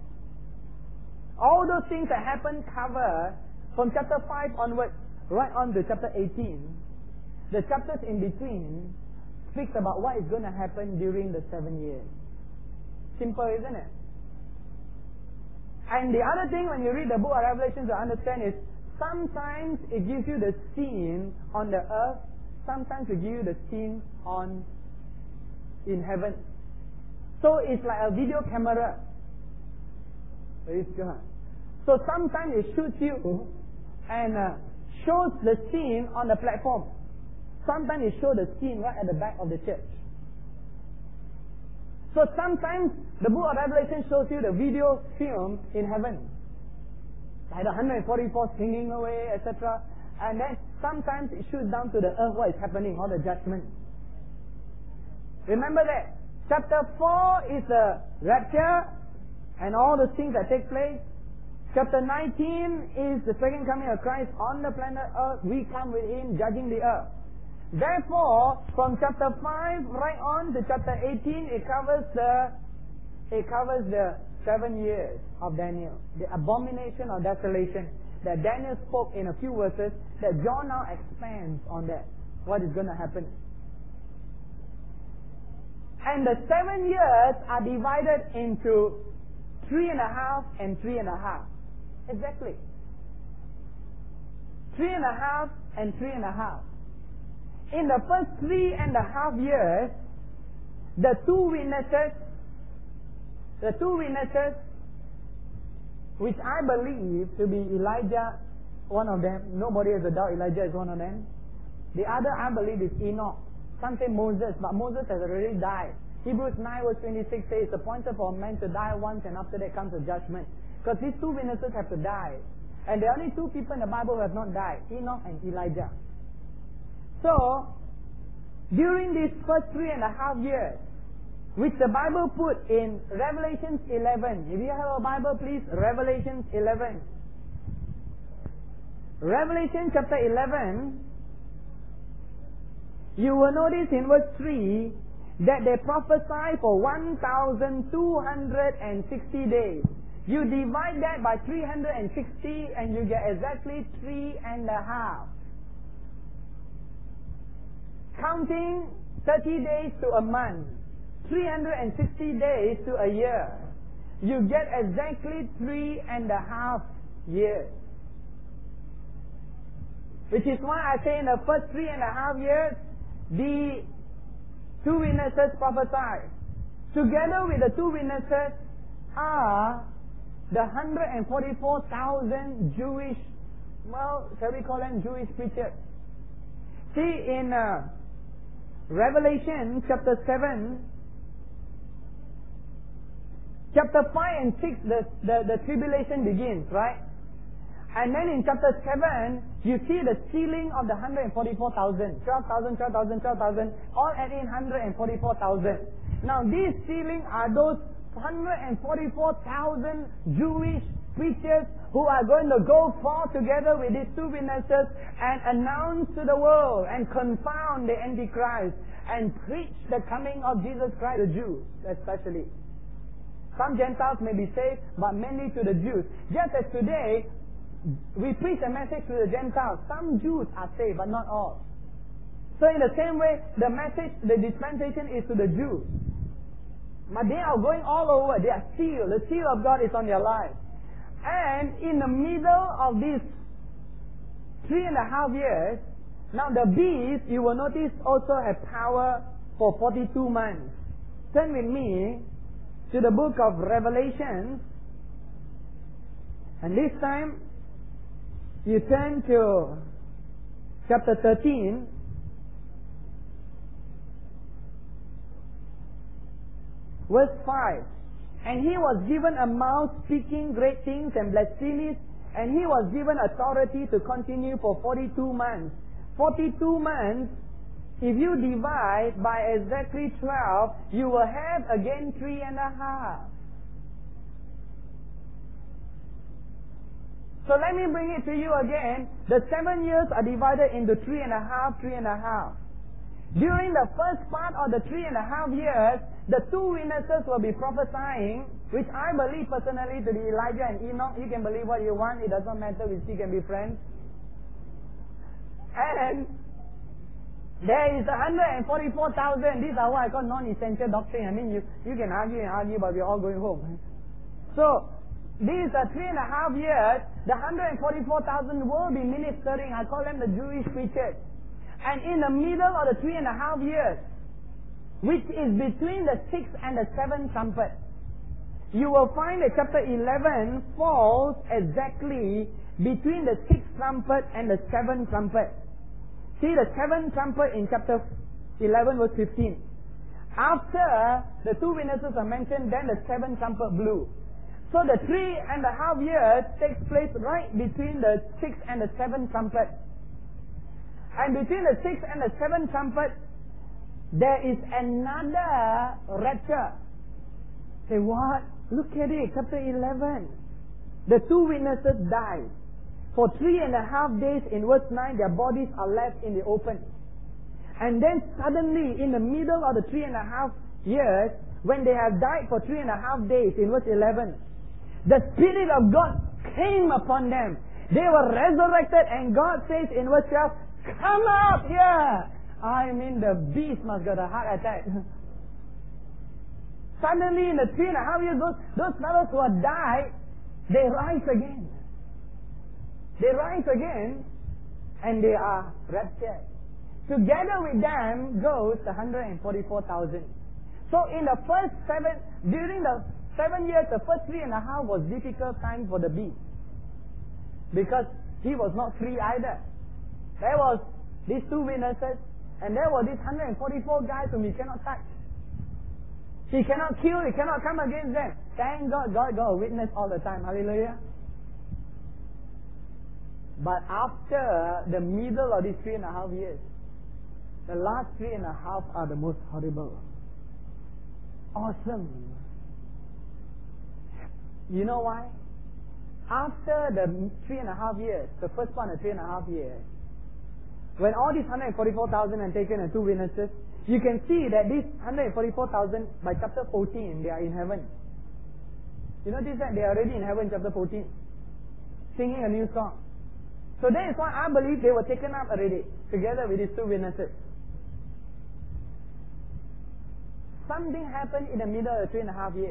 All those things that happen cover from chapter five onwards, right on to chapter eighteen. The chapters in between speaks about what is going to happen during the seven years. Simple, isn't it? And the other thing when you read the book of Revelation to understand is, sometimes it gives you the scene on the earth, sometimes it gives you the scene on in heaven. So it's like a video camera. Praise God. So sometimes it shoots you and uh, shows the scene on the platform. Sometimes it shows the scene right at the back of the church. So sometimes the book of Revelation shows you the video film in heaven. Like the one hundred forty-four singing away, et cetera. And then sometimes it shoots down to the earth what is happening, all the judgment. Remember that. Chapter four is the rapture and all the things that take place. Chapter nineteen is the second coming of Christ on the planet earth. We come with Him judging the earth. Therefore, from chapter five right on to chapter eighteen, it covers the it covers the seven years of Daniel, the abomination of desolation that Daniel spoke in a few verses. That John now expands on that. What is going to happen? And the seven years are divided into three and a half and three and a half. Exactly. Three and a half and three and a half. In the first three and a half years, the two witnesses, the two witnesses, which I believe to be Elijah, one of them, nobody has a doubt Elijah is one of them. The other I believe is Enoch. Some say Moses, but Moses has already died. Hebrews nine verse twenty-six says, it's appointed for a man to die once and after that comes a judgment. Because these two witnesses have to die. And there are only two people in the Bible who have not died, Enoch and Elijah. So, during these first three and a half years, which the Bible put in Revelation eleven. If you have a Bible, please, Revelation eleven. Revelation chapter eleven, you will notice in verse three that they prophesy for one thousand two hundred sixty days. You divide that by three hundred sixty and you get exactly three and a half. Counting thirty days to a month, three hundred sixty days to a year, you get exactly three and a half years. Which is why I say in the first three and a half years, the two witnesses prophesy. Together with the two witnesses are the one hundred forty-four thousand Jewish, well, shall we call them Jewish preachers? See, in uh, Revelation chapter seven, chapter five and six, the, the, the tribulation begins, right? And then in chapter seven, you see the sealing of the one hundred forty-four thousand. twelve thousand, twelve thousand, twelve thousand, all adding one hundred forty-four thousand. Now these sealing are those one hundred forty-four thousand Jewish preachers who are going to go forth together with these two witnesses and announce to the world and confound the Antichrist and preach the coming of Jesus Christ, the Jews especially. Some Gentiles may be saved, but mainly to the Jews. Just as today, we preach a message to the Gentiles. Some Jews are saved, but not all. So in the same way, the message, the dispensation is to the Jews. But they are going all over. They are sealed. The seal of God is on their lives. And in the middle of these three and a half years, now the beast, you will notice, also have power for forty-two months. Turn with me to the book of Revelation. And this time, you turn to chapter thirteen. Verse five. And he was given a mouth speaking great things and blasphemies And he was given authority to continue for forty-two months. forty-two months, if you divide by exactly twelve, you will have again three and a half. So let me bring it to you again. The seven years are divided into three and a half, three and a half. During the first part of the three and a half years, the two witnesses will be prophesying, which I believe personally to be Elijah and Enoch. You can believe what you want. It does not matter. We still can be friends. And there is one hundred forty-four thousand. These are what I call non-essential doctrine. I mean, you, you can argue and argue, but we're all going home. So, these are three and a half years. The one hundred forty-four thousand will be ministering. I call them the Jewish preachers. And in the middle of the three and a half years, which is between the sixth and the seventh trumpet, you will find that chapter eleven falls exactly between the sixth trumpet and the seventh trumpet. See the seventh trumpet in chapter eleven verse fifteen. After the two witnesses are mentioned, then the seventh trumpet blew. So the three and a half years takes place right between the sixth and the seventh trumpet. And between the sixth and the seventh trumpet, there is another rapture. Say what? Look at it, chapter eleven. The two witnesses died. For three and a half days in verse nine, their bodies are left in the open. And then suddenly, in the middle of the three and a half years, when they have died for three and a half days in verse eleven, the Spirit of God came upon them. They were resurrected, and God says in verse twelve, come up here! I mean, the beast must got a heart attack. Suddenly, in the three and a half years, those, those fellows who had died, they rise again. They rise again, and they are raptured. Together with them goes the one hundred forty-four thousand. So in the first seven, during the seven years, the first three and a half was difficult time for the beast. Because he was not free either. There was these two witnesses, and there were these one hundred forty-four guys whom he cannot touch. He cannot kill, he cannot come against them. Thank God, God got a witness all the time. Hallelujah. But after the middle of these three and a half years, the last three and a half are the most horrible. Awesome. You know why? After the three and a half years, the first one, the three and a half years, when all these one hundred forty-four thousand are taken and two witnesses, you can see that these one hundred forty-four thousand, by chapter fourteen, they are in heaven. You notice that they are already in heaven, chapter fourteen, singing a new song. So that is why I believe they were taken up already, together with these two witnesses. Something happened in the middle of the three and a half years.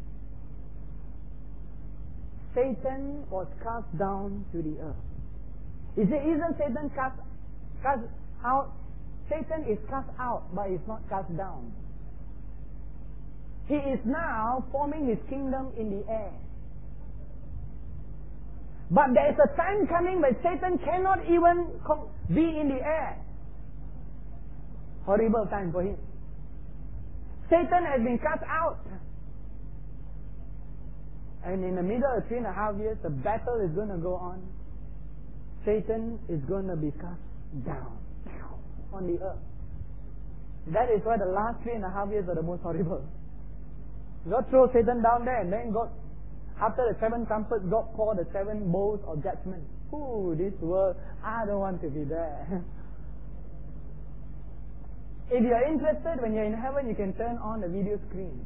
Satan was cast down to the earth. Is it, isn't Satan cast, cast out? Satan is cast out, but is not cast down. He is now forming his kingdom in the air. But there is a time coming when Satan cannot even be in the air. Horrible time for him. Satan has been cast out. And in the middle of three and a half years, the battle is going to go on. Satan is going to be cast down on the earth. That is why the last three and a half years are the most horrible. God throws Satan down there, and then God, after the seven trumpets, God poured the seven bowls of judgment. Ooh, this world, I don't want to be there. If you are interested, when you are in heaven, you can turn on the video screen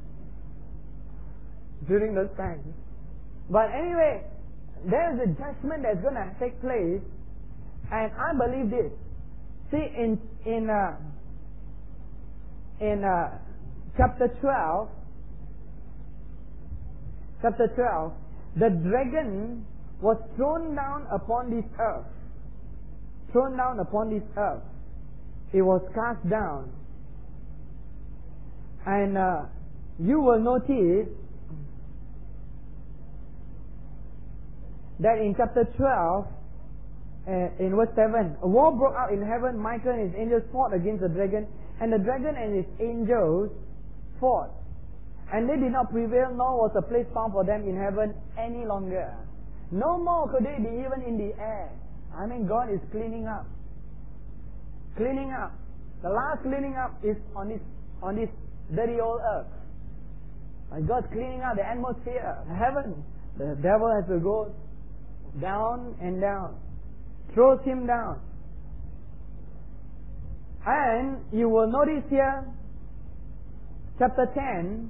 during those times. But anyway, there is a judgment that's going to take place, and I believe this. See, in in uh, in uh, chapter twelve, chapter twelve, the dragon was thrown down upon this earth. Thrown down upon this earth. It was cast down. And uh, you will notice that in chapter twelve, uh, in verse seven, a war broke out in heaven. Michael and his angels fought against the dragon, and the dragon and his angels fought. And they did not prevail, nor was a place found for them in heaven any longer. No more could they be even in the air. I mean, God is cleaning up. Cleaning up. The last cleaning up is on this, on this dirty old earth. And God's cleaning out the atmosphere, heaven. The devil has to go down and down. Throws him down. And you will notice here, chapter ten,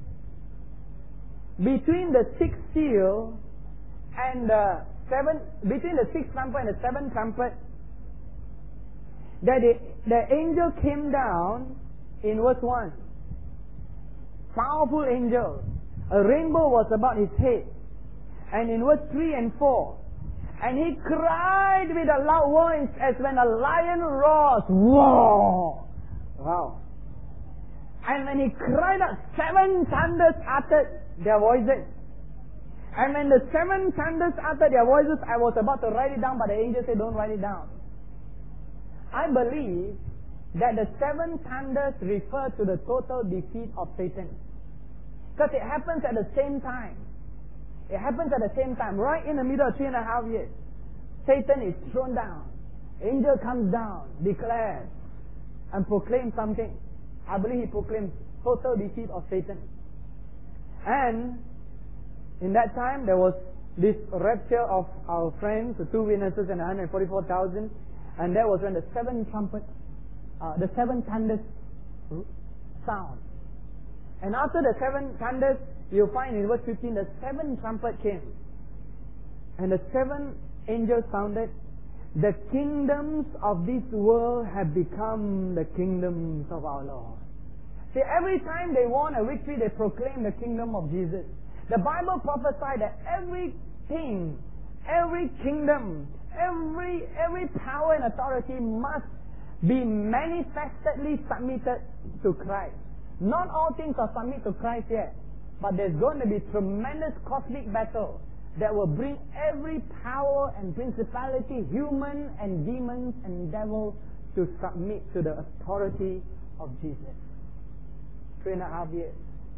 between the sixth seal and the seventh, between the sixth trumpet and the seventh trumpet, that the, the angel came down in verse one. Powerful angel. A rainbow was about his head. And in verse three and four, and he cried with a loud voice as when a lion roars. Whoa! Wow. And when he cried out, seven thunders uttered their voices. And when the seven thunders uttered their voices, I was about to write it down, but the angel said, don't write it down. I believe that the seven thunders refer to the total defeat of Satan. Because it happens at the same time. It happens at the same time, right in the middle of three and a half years. Satan is thrown down. Angel comes down, declares, and proclaims something. I believe he proclaims total defeat of Satan. And in that time, there was this rapture of our friends, the two witnesses and one hundred forty-four thousand. And that was when the seven trumpets, uh, the seven thunders sound. And after the seven thunders, you'll find in verse fifteen, the seventh trumpet came. And the seven angels sounded. The kingdoms of this world have become the kingdoms of our Lord. See, every time they won a victory, they proclaim the kingdom of Jesus. The Bible prophesied that every king, every kingdom, every, every power and authority must be manifestedly submitted to Christ. Not all things are submitted to Christ yet. But there's going to be tremendous cosmic battle that will bring every power and principality, human and demons and devils, to submit to the authority of Jesus. Three and a half years.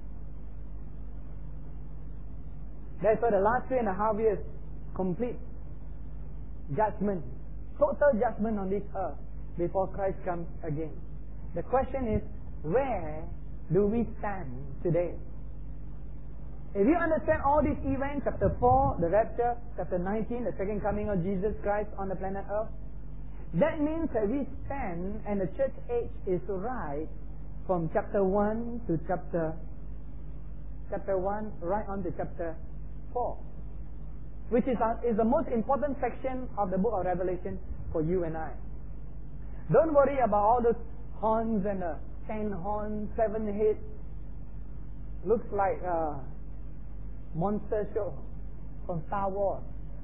That's why the last three and a half years, complete judgment, total judgment on this earth before Christ comes again. The question is, where do we stand today? If you understand all these events, chapter four, the rapture, chapter nineteen, the second coming of Jesus Christ on the planet earth, that means that we stand and the church age is right from chapter one to chapter chapter one right on to chapter four, which is, a, is the most important section of the book of Revelation for you and I. Don't worry about all those horns and the ten horns, seven heads. Looks like a monster show from Star Wars.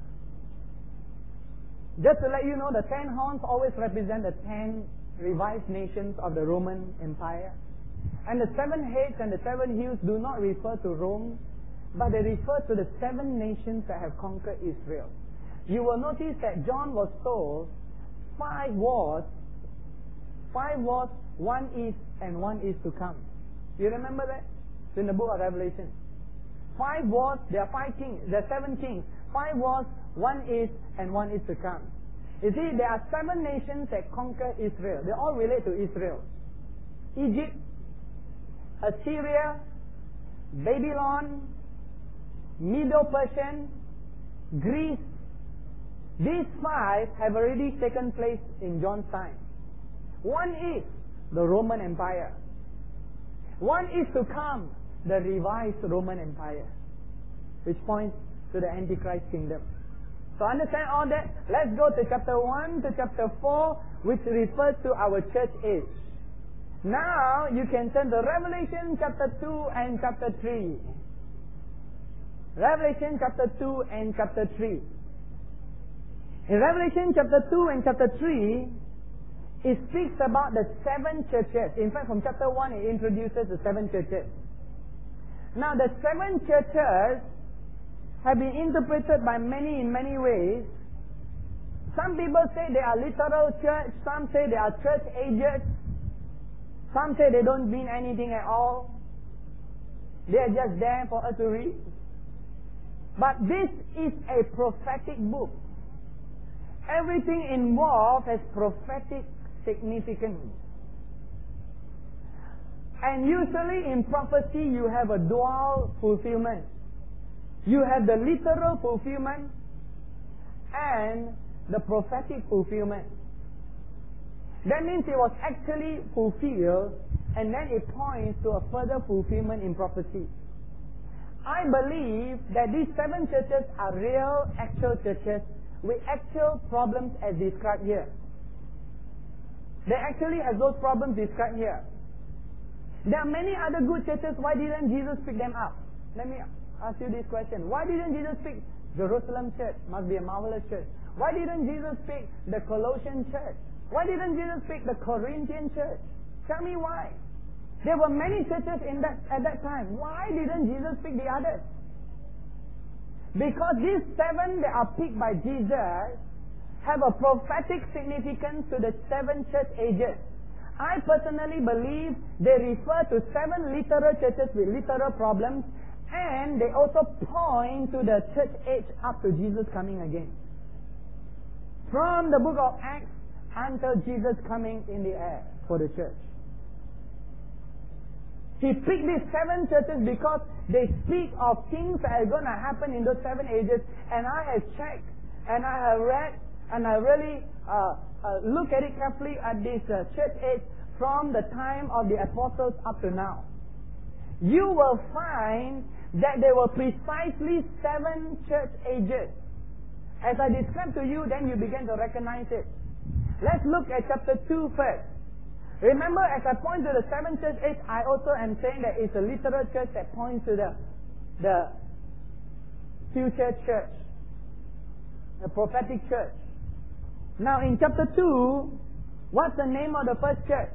Just to let you know, the ten horns always represent the ten revived nations of the Roman Empire. And the seven heads and the seven hills do not refer to Rome, but they refer to the seven nations that have conquered Israel. You will notice that John was told five wars, five wars, one is and one is to come. You remember that? It's in the book of Revelation. Five wars, there are five kings, there are seven kings. Five wars, one is and one is to come. You see, there are seven nations that conquer Israel. They all relate to Israel. Egypt, Assyria, Babylon, Medo-Persian, Greece. These five have already taken place in John's time. One is the Roman Empire. One is to come, the revised Roman Empire, which points to the Antichrist kingdom. So understand all that? Let's go to chapter one to chapter four, which refers to our church age. Now you can turn to Revelation chapter two and chapter three. Revelation chapter two and chapter three. In Revelation chapter two and chapter three, it speaks about the seven churches. In fact, from chapter one, it introduces the seven churches. Now, the seven churches have been interpreted by many in many ways. Some people say they are literal church. Some say they are church ages. Some say they don't mean anything at all. They are just there for us to read. But this is a prophetic book. Everything involved has prophetic significance. And usually in prophecy you have a dual fulfillment. You have the literal fulfillment and the prophetic fulfillment. That means it was actually fulfilled, and then it points to a further fulfillment in prophecy. I believe that these seven churches are real, actual churches with actual problems as described here. They actually have those problems described here. There are many other good churches. Why didn't Jesus pick them up? Let me ask you this question. Why didn't Jesus pick Jerusalem church? Must be a marvelous church. Why didn't Jesus pick the Colossian church? Why didn't Jesus pick the Corinthian church? Tell me why. There were many churches in that, at that time. Why didn't Jesus pick the others? Because these seven that are picked by Jesus have a prophetic significance to the seven church ages. I personally believe they refer to seven literal churches with literal problems, and they also point to the church age up to Jesus coming again. From the book of Acts until Jesus coming in the air for the church. He picked these seven churches because they speak of things that are going to happen in those seven ages, and I have checked, and I have read, and I really uh, uh, look at it carefully at this uh, church age from the time of the apostles up to now. You will find that there were precisely seven church ages. As I describe to you, then you begin to recognize it. Let's look at chapter two first. Remember, as I point to the seven church age, I also am saying that it's a literal church that points to the, the future church, the prophetic church. Now in chapter two, what's the name of the first church?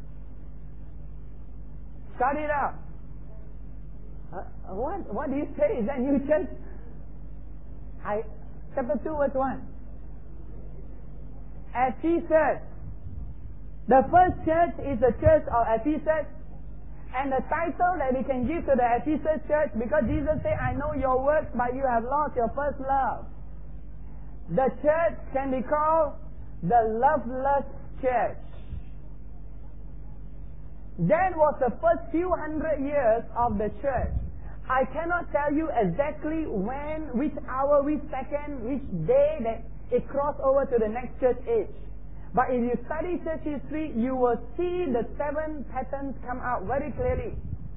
Shout it out. Uh, what, what do you say? Is that new church? I, chapter two verse one. Ephesus. The first church is the church of Ephesus. And the title that we can give to the Ephesus church, because Jesus said, I know your works, but you have lost your first love. The church can be called the loveless church. That was the first few hundred years of the church. I cannot tell you exactly when, which hour, which second, which day that it crossed over to the next church age. But if you study church history, you will see the seven patterns come out very clearly.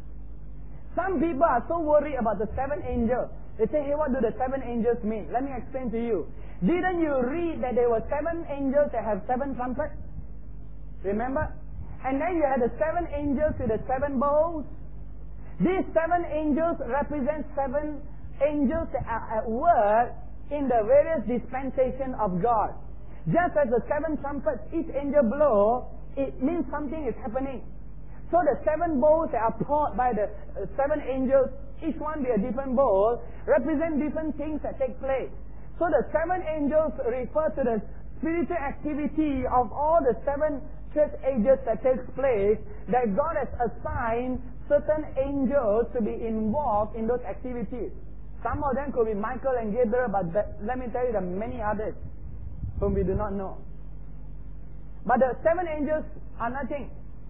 Some people are so worried about the seven angels. They say, hey, what do the seven angels mean? Let me explain to you. Didn't you read that there were seven angels that have seven trumpets? Remember? And then you had the seven angels with the seven bowls. These seven angels represent seven angels that are at work in the various dispensation of God. Just as the seven trumpets, each angel blow, it means something is happening. So the seven bowls that are poured by the uh, seven angels, each one be a different bowl, represent different things that take place. So the seven angels refer to the spiritual activity of all the seven church ages that takes place, that God has assigned certain angels to be involved in those activities. Some of them could be Michael and Gabriel, but that, let me tell you, there are many others whom we do not know. But the seven angels are nothing.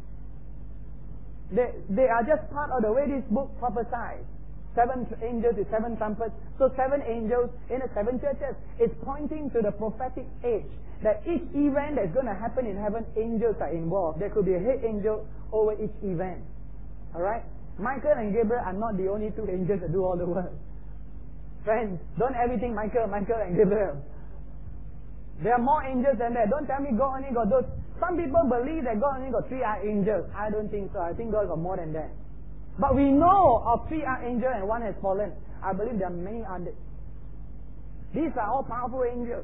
They, they are just part of the way this book prophesies. Seven angels with seven trumpets. So seven angels in the seven churches. It's pointing to the prophetic age. That each event that's going to happen in heaven, angels are involved. There could be a head angel over each event. Alright? Michael and Gabriel are not the only two angels that do all the work. Friends, don't everything Michael, Michael and Gabriel. There are more angels than that. Don't tell me God only got those. Some people believe that God only got three archangels. I don't think so. I think God got more than that. But we know of three archangels and one has fallen. I believe there are many others. These are all powerful angels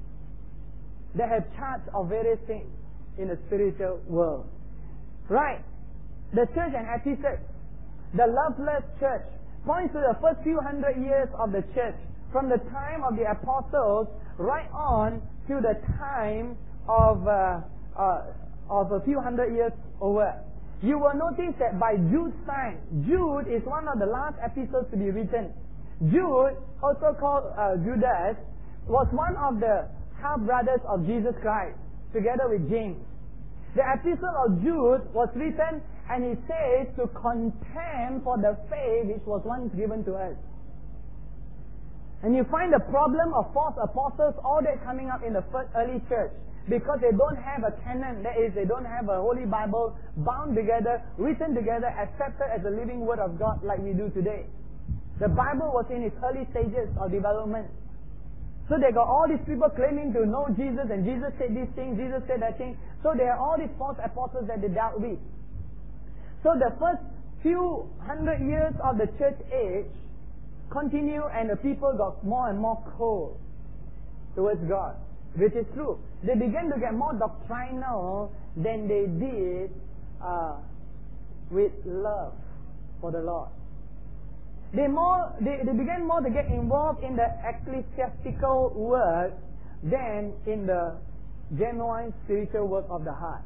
that have charge of various things in the spiritual world. Right. The church in Ephesus, the loveless church, points to the first few hundred years of the church, from the time of the apostles right on to the time of uh, uh, of a few hundred years over. You will notice that by Jude's time, Jude is one of the last epistles to be written. Jude, also called uh, Judas, was one of the half-brothers of Jesus Christ, together with James. The epistle of Jude was written, and he says to contend for the faith which was once given to us. And you find the problem of false apostles, all that coming up in the first early church, because they don't have a canon, that is, they don't have a Holy Bible bound together, written together, accepted as a living Word of God like we do today. The Bible was in its early stages of development. So they got all these people claiming to know Jesus, and Jesus said this thing, Jesus said that thing. So there are all these false apostles that they dealt with. So the first few hundred years of the church age continue, and the people got more and more cold towards God, which is true. They began to get more doctrinal than they did uh, with love for the Lord. They more they, they began more to get involved in the ecclesiastical work than in the genuine spiritual work of the heart.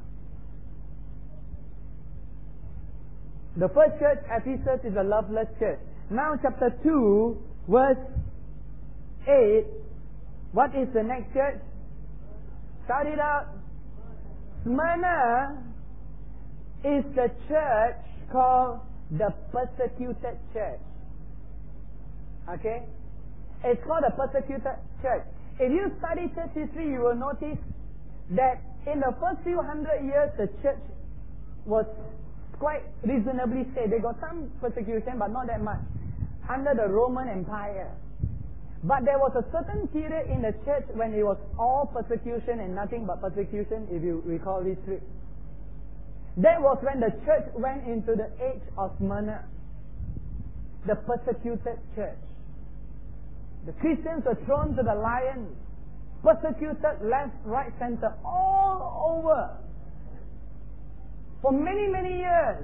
The first church, Ephesus, is a loveless church. Now chapter two, verse eight, what is the next church? Shout it out. Smyrna is the church called the persecuted church. Okay? It's called a persecuted church. If you study church history, you will notice that in the first few hundred years, the church was quite reasonably safe. They got some persecution, but not that much, under the Roman Empire. But there was a certain period in the church when it was all persecution and nothing but persecution, if you recall history. That was when the church went into the age of Smyrna, the persecuted church. The Christians were thrown to the lions, persecuted left, right, center, all over. For many, many years,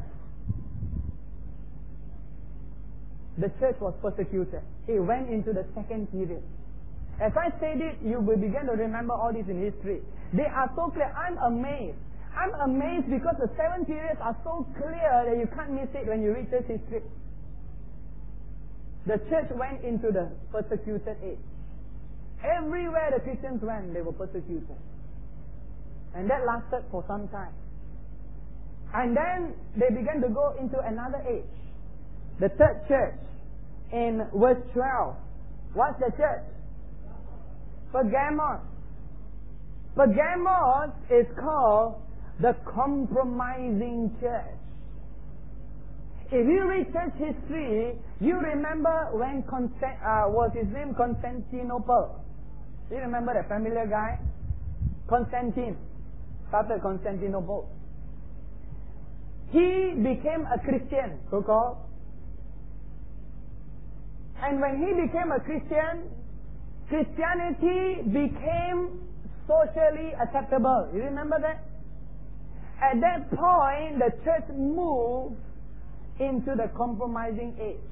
the church was persecuted. It went into the second period. As I said it, you will begin to remember all this in history. They are so clear. I'm amazed. I'm amazed because the seven periods are so clear that you can't miss it when you read church history. The church went into the persecuted age. Everywhere the Christians went, they were persecuted. And that lasted for some time. And then they began to go into another age. The third church in verse twelve. What's the church? Pergamos. Pergamos is called the compromising church. If you read church history, you remember when Constant, uh, was his name Constantinople. You remember the familiar guy? Constantine. Started Constantinople. He became a Christian, so-called. And when he became a Christian, Christianity became socially acceptable. You remember that? At that point, the church moved into the compromising age.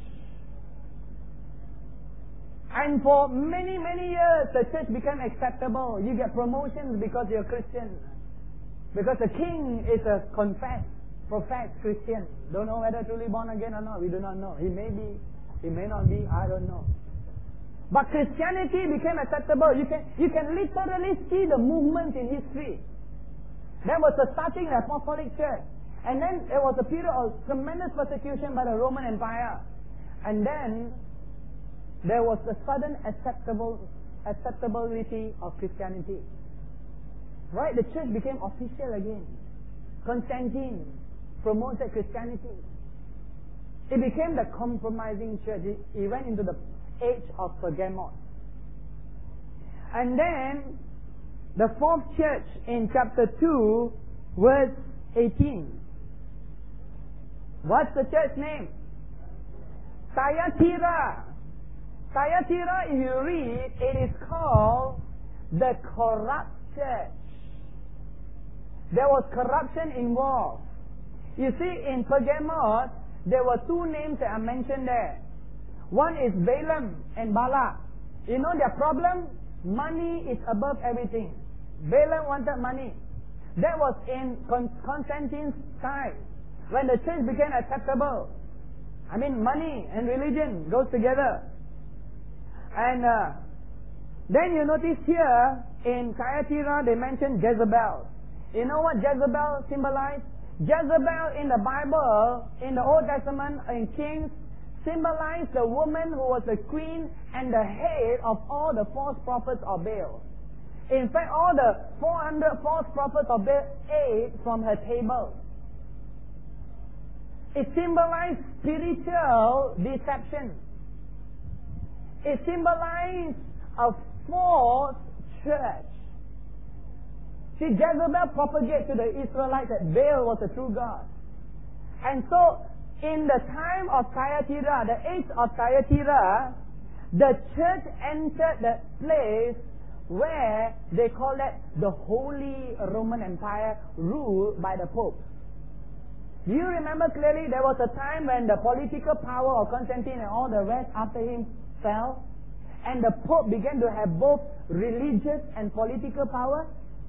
And for many, many years, the church became acceptable. You get promotions because you're Christian. Because the king is a confessed, professed Christian. Don't know whether truly born again or not. We do not know. He may be, he may not be, I don't know. But Christianity became acceptable. You can, you can literally see the movement in history. There was the starting of the Apostolic Church. And then there was a period of tremendous persecution by the Roman Empire. And then there was the sudden acceptable acceptability of Christianity. Right? The church became official again. Constantine promoted Christianity. It became the compromising church. It, it went into the age of Pergamos. And then the fourth church in chapter two, verse eighteen. What's the church name? Thyatira. Thyatira, if you read, it is called the corrupt church. There was corruption involved. You see, in Pergamos, there were two names that are mentioned there. One is Balaam and Balak. You know their problem? Money is above everything. Balaam wanted money. That was in Constantine's time, when the church became acceptable. I mean, money and religion goes together. And uh, then you notice here in Thyatira they mention Jezebel. You know what Jezebel symbolized? Jezebel in the Bible, in the Old Testament, in Kings, symbolized the woman who was the queen and the head of all the false prophets of Baal. In fact, all the four hundred false prophets of Baal ate from her table. It symbolized spiritual deception. It symbolized a false church. See, Jezebel propagated to the Israelites that Baal was the true God. And so, in the time of Thyatira, the age of Thyatira, the church entered the place where they call it the Holy Roman Empire ruled by the Pope. Do you remember clearly there was a time when the political power of Constantine and all the rest after him fell? And the Pope began to have both religious and political power?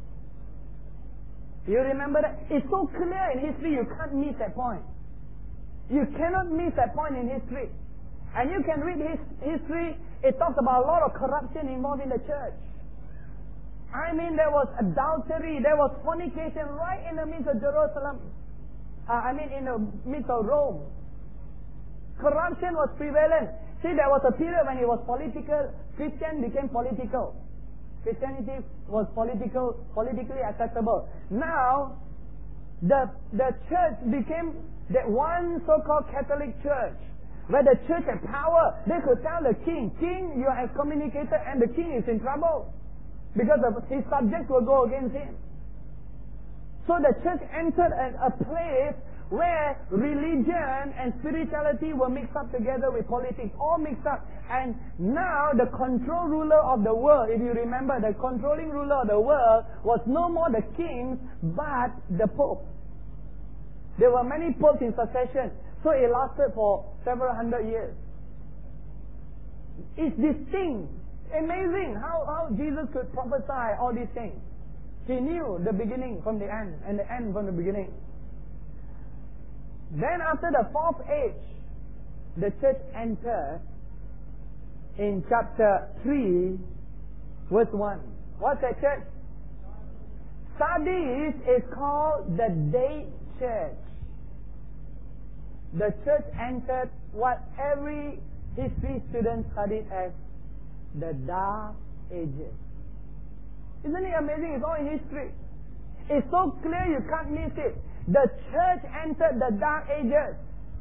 You remember that? It's so clear in history, you can't miss that point. You cannot miss that point in history. And you can read his, history, it talks about a lot of corruption involved in the church. I mean, there was adultery, there was fornication right in the midst of Jerusalem. Uh, I mean, in the midst of Rome. Corruption was prevalent. See, there was a period when it was political, Christian became political. Christianity was political, politically acceptable. Now, the, the church became that one so-called Catholic church, where the church had power. They could tell the king, King, you are excommunicated, and the king is in trouble. Because of his subjects will go against him. So the church entered a, a place where religion and spirituality were mixed up together with politics, all mixed up. And now the control ruler of the world, if you remember, the controlling ruler of the world was no more the king, but the Pope. There were many popes in succession, so it lasted for several hundred years. It's distinct. Amazing how, how Jesus could prophesy all these things. He knew the beginning from the end, and the end from the beginning. Then after the fourth age, the church entered in chapter three, verse one. What's that church? Sardis is called the day church. The church entered what every history student studied as the Dark Ages. Isn't it amazing? It's all in history. It's so clear you can't miss it. The church entered the Dark Ages.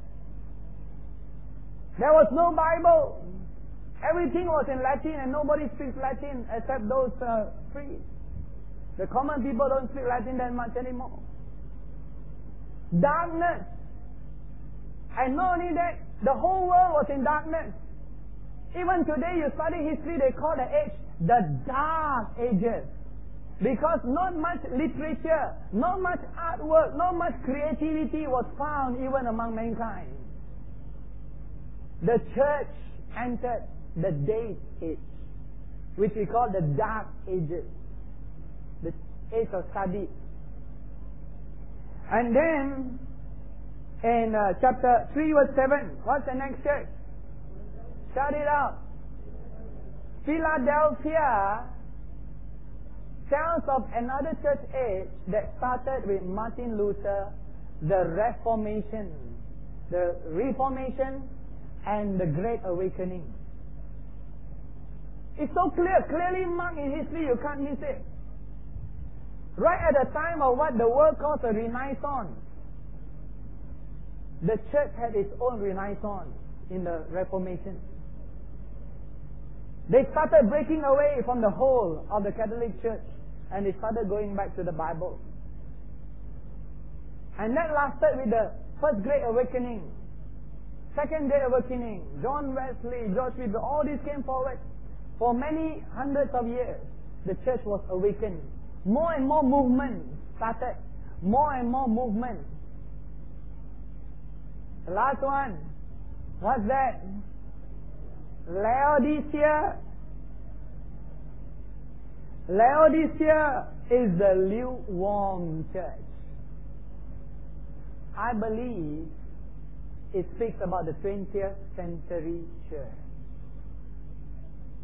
There was no Bible. Everything was in Latin and nobody speaks Latin except those uh, priests. The common people don't speak Latin that much anymore. Darkness. And not only that, the whole world was in darkness. Even today you study history, they call the age the Dark Ages. Because not much literature, not much artwork, not much creativity was found even among mankind. The church entered the Day Age, which we call the Dark Ages. The age of study. And then, in uh, chapter three verse seven, what's the next church? Shout it out. Philadelphia tells of another church age that started with Martin Luther, the Reformation, the Reformation and the Great Awakening. It's so clear, clearly marked in history, you can't miss it. Right at the time of what the world calls a Renaissance, the church had its own Renaissance in the Reformation. They started breaking away from the whole of the Catholic Church and they started going back to the Bible. And that lasted with the First Great Awakening, Second Great Awakening, John Wesley, George Whitfield, all these came forward. For many hundreds of years, the church was awakened. More and more movement started. More and more movement. The last one, what's that? Laodicea. Laodicea is the lukewarm church. I believe it speaks about the twentieth century church.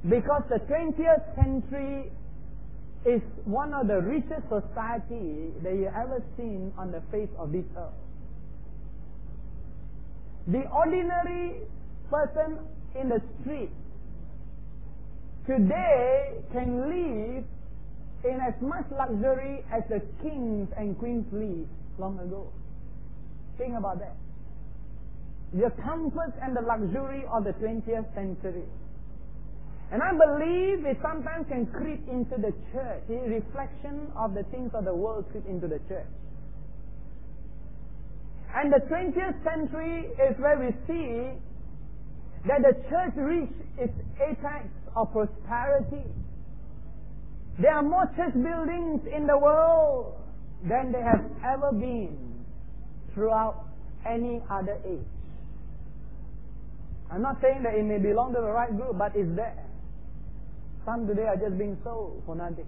Because the twentieth century is one of the richest society that you ever seen on the face of this earth. The ordinary person in the street today can live in as much luxury as the kings and queens lived long ago. Think about that. The comforts and the luxury of the twentieth century. And I believe it sometimes can creep into the church. The reflection of the things of the world creep into the church. And the twentieth century is where we see that the church reached its apex of prosperity. There are more church buildings in the world than there have ever been throughout any other age. I'm not saying that it may belong to the right group, but it's there. Some today are just being sold for nothing.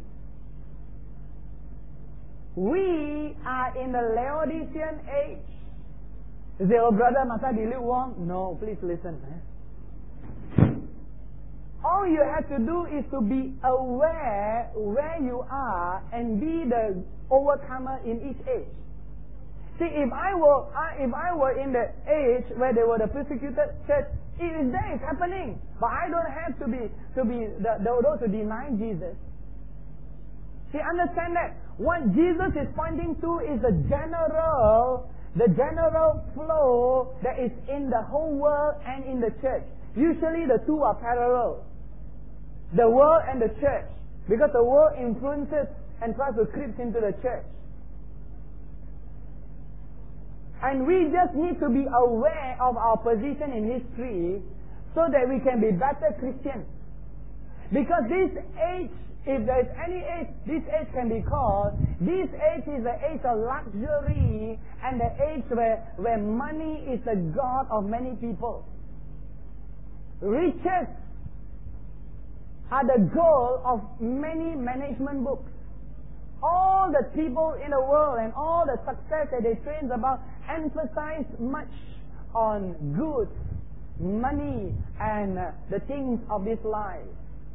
We are in the Laodicean age. You say, oh brother, must I be lukewarm? No, please listen. All you have to do is to be aware where you are and be the overcomer in each age. See, if I were if I were in the age where they were the persecuted church, it is there, it's happening. But I don't have to be to be the, the, those who deny Jesus. See, understand that what Jesus is pointing to is the general, the general flow that is in the whole world and in the church. Usually the two are parallel. The world and the church. Because the world influences and tries to creep into the church. And we just need to be aware of our position in history so that we can be better Christians. Because this age, if there is any age, this age can be called, this age is the age of luxury and the age where, where money is the god of many people. Riches are the goal of many management books. All the people in the world and all the success that they train about emphasize much on goods, money, and uh, the things of this life.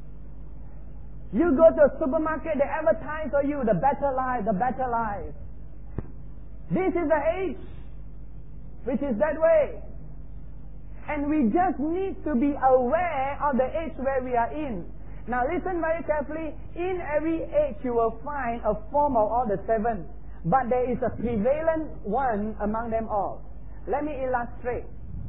You go to a supermarket, they advertise for you the better life, the better life. This is the age which is that way. And we just need to be aware of the age where we are in. Now listen very carefully. In every age you will find a form of all the seven. But there is a prevalent one among them all. Let me illustrate.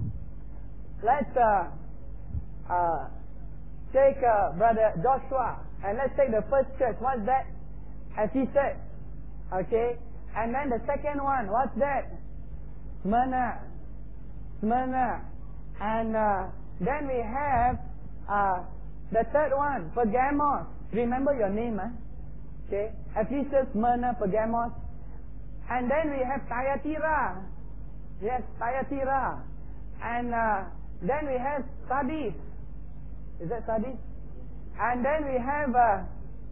Let's uh, uh, take uh, Brother Joshua. And let's take the first church. What's that? Ephesus. Okay. And then the second one. What's that? Smyrna. Smyrna. And uh, then we have uh, the third one, Pergamos. Remember your name, eh? Okay. Ephesus, Smyrna, Pergamos. And then we have Thyatira. Yes, Thyatira. And uh, then we have Sardis. Is that Sardis? And then we have uh,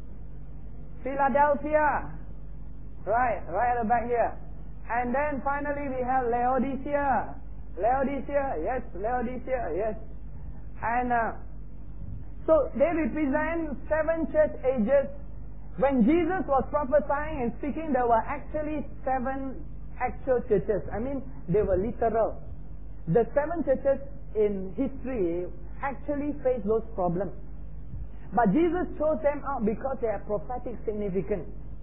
Philadelphia. Right, right at the back here. And then finally we have Laodicea. Laodicea, yes, Laodicea, yes. And uh, so they represent seven church ages. When Jesus was prophesying and speaking, there were actually seven actual churches. I mean, they were literal. The seven churches in history actually faced those problems. But Jesus chose them out because they have prophetic significance.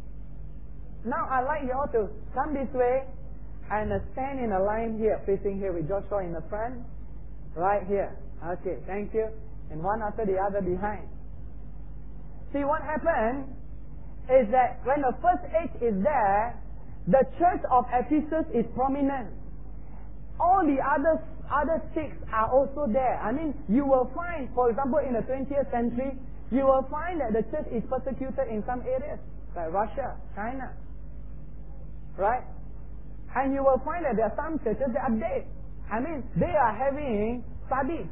Now I'd like you all to come this way and uh, stand in a line here, facing here with Joshua in the front. Right here. Okay, thank you. And one after the other behind. See, what happened is that when the first age is there, the church of Ephesus is prominent. All the other, other six are also there. I mean, you will find, for example, in the twentieth century, you will find that the church is persecuted in some areas, like Russia, China. Right? And you will find that there are some churches that are dead. I mean, they are having sardines.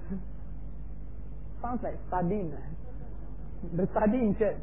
Sounds like sardine. The sardine church.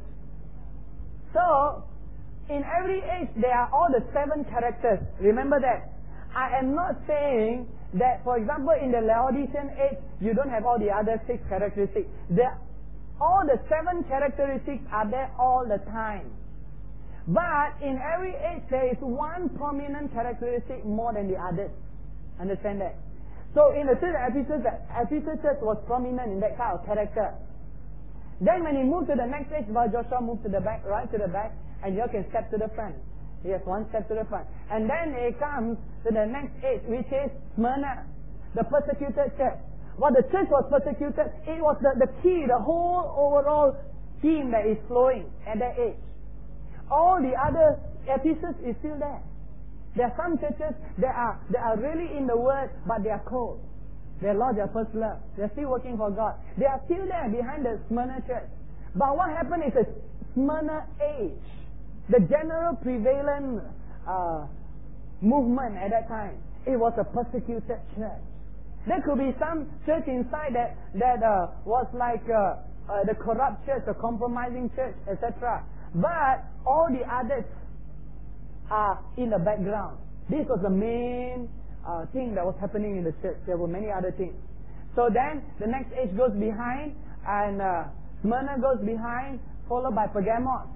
So, in every age, there are all the seven characters. Remember that. I am not saying that, for example, in the Laodicean age, you don't have all the other six characteristics. There, All the seven characteristics are there all the time. But in every age, there is one prominent characteristic more than the others. Understand that? So in the church of Ephesus, the Ephesus church was prominent in that kind of character. Then when he moved to the next age, well, Joshua moved to the back, right to the back, and you can step to the front. He has one step to the front. And then it comes to the next age, which is Smyrna, the persecuted church. Well, the church was persecuted. It was the, the key, the whole overall theme that is flowing at that age. All the other Ephesus is still there. There are some churches that are that are really in the Word, but they are cold. They lost their first love. They are still working for God. They are still there behind the Smyrna church. But what happened is a Smyrna age. The general prevalent uh, movement at that time, it was a persecuted church. There could be some church inside that that uh, was like uh, uh, the corrupt church, the compromising church, et cetera. But all the others are in the background. This was the main uh, thing that was happening in the church. There were many other things. So then the next age goes behind, and uh, Smyrna goes behind, followed by Pergamos.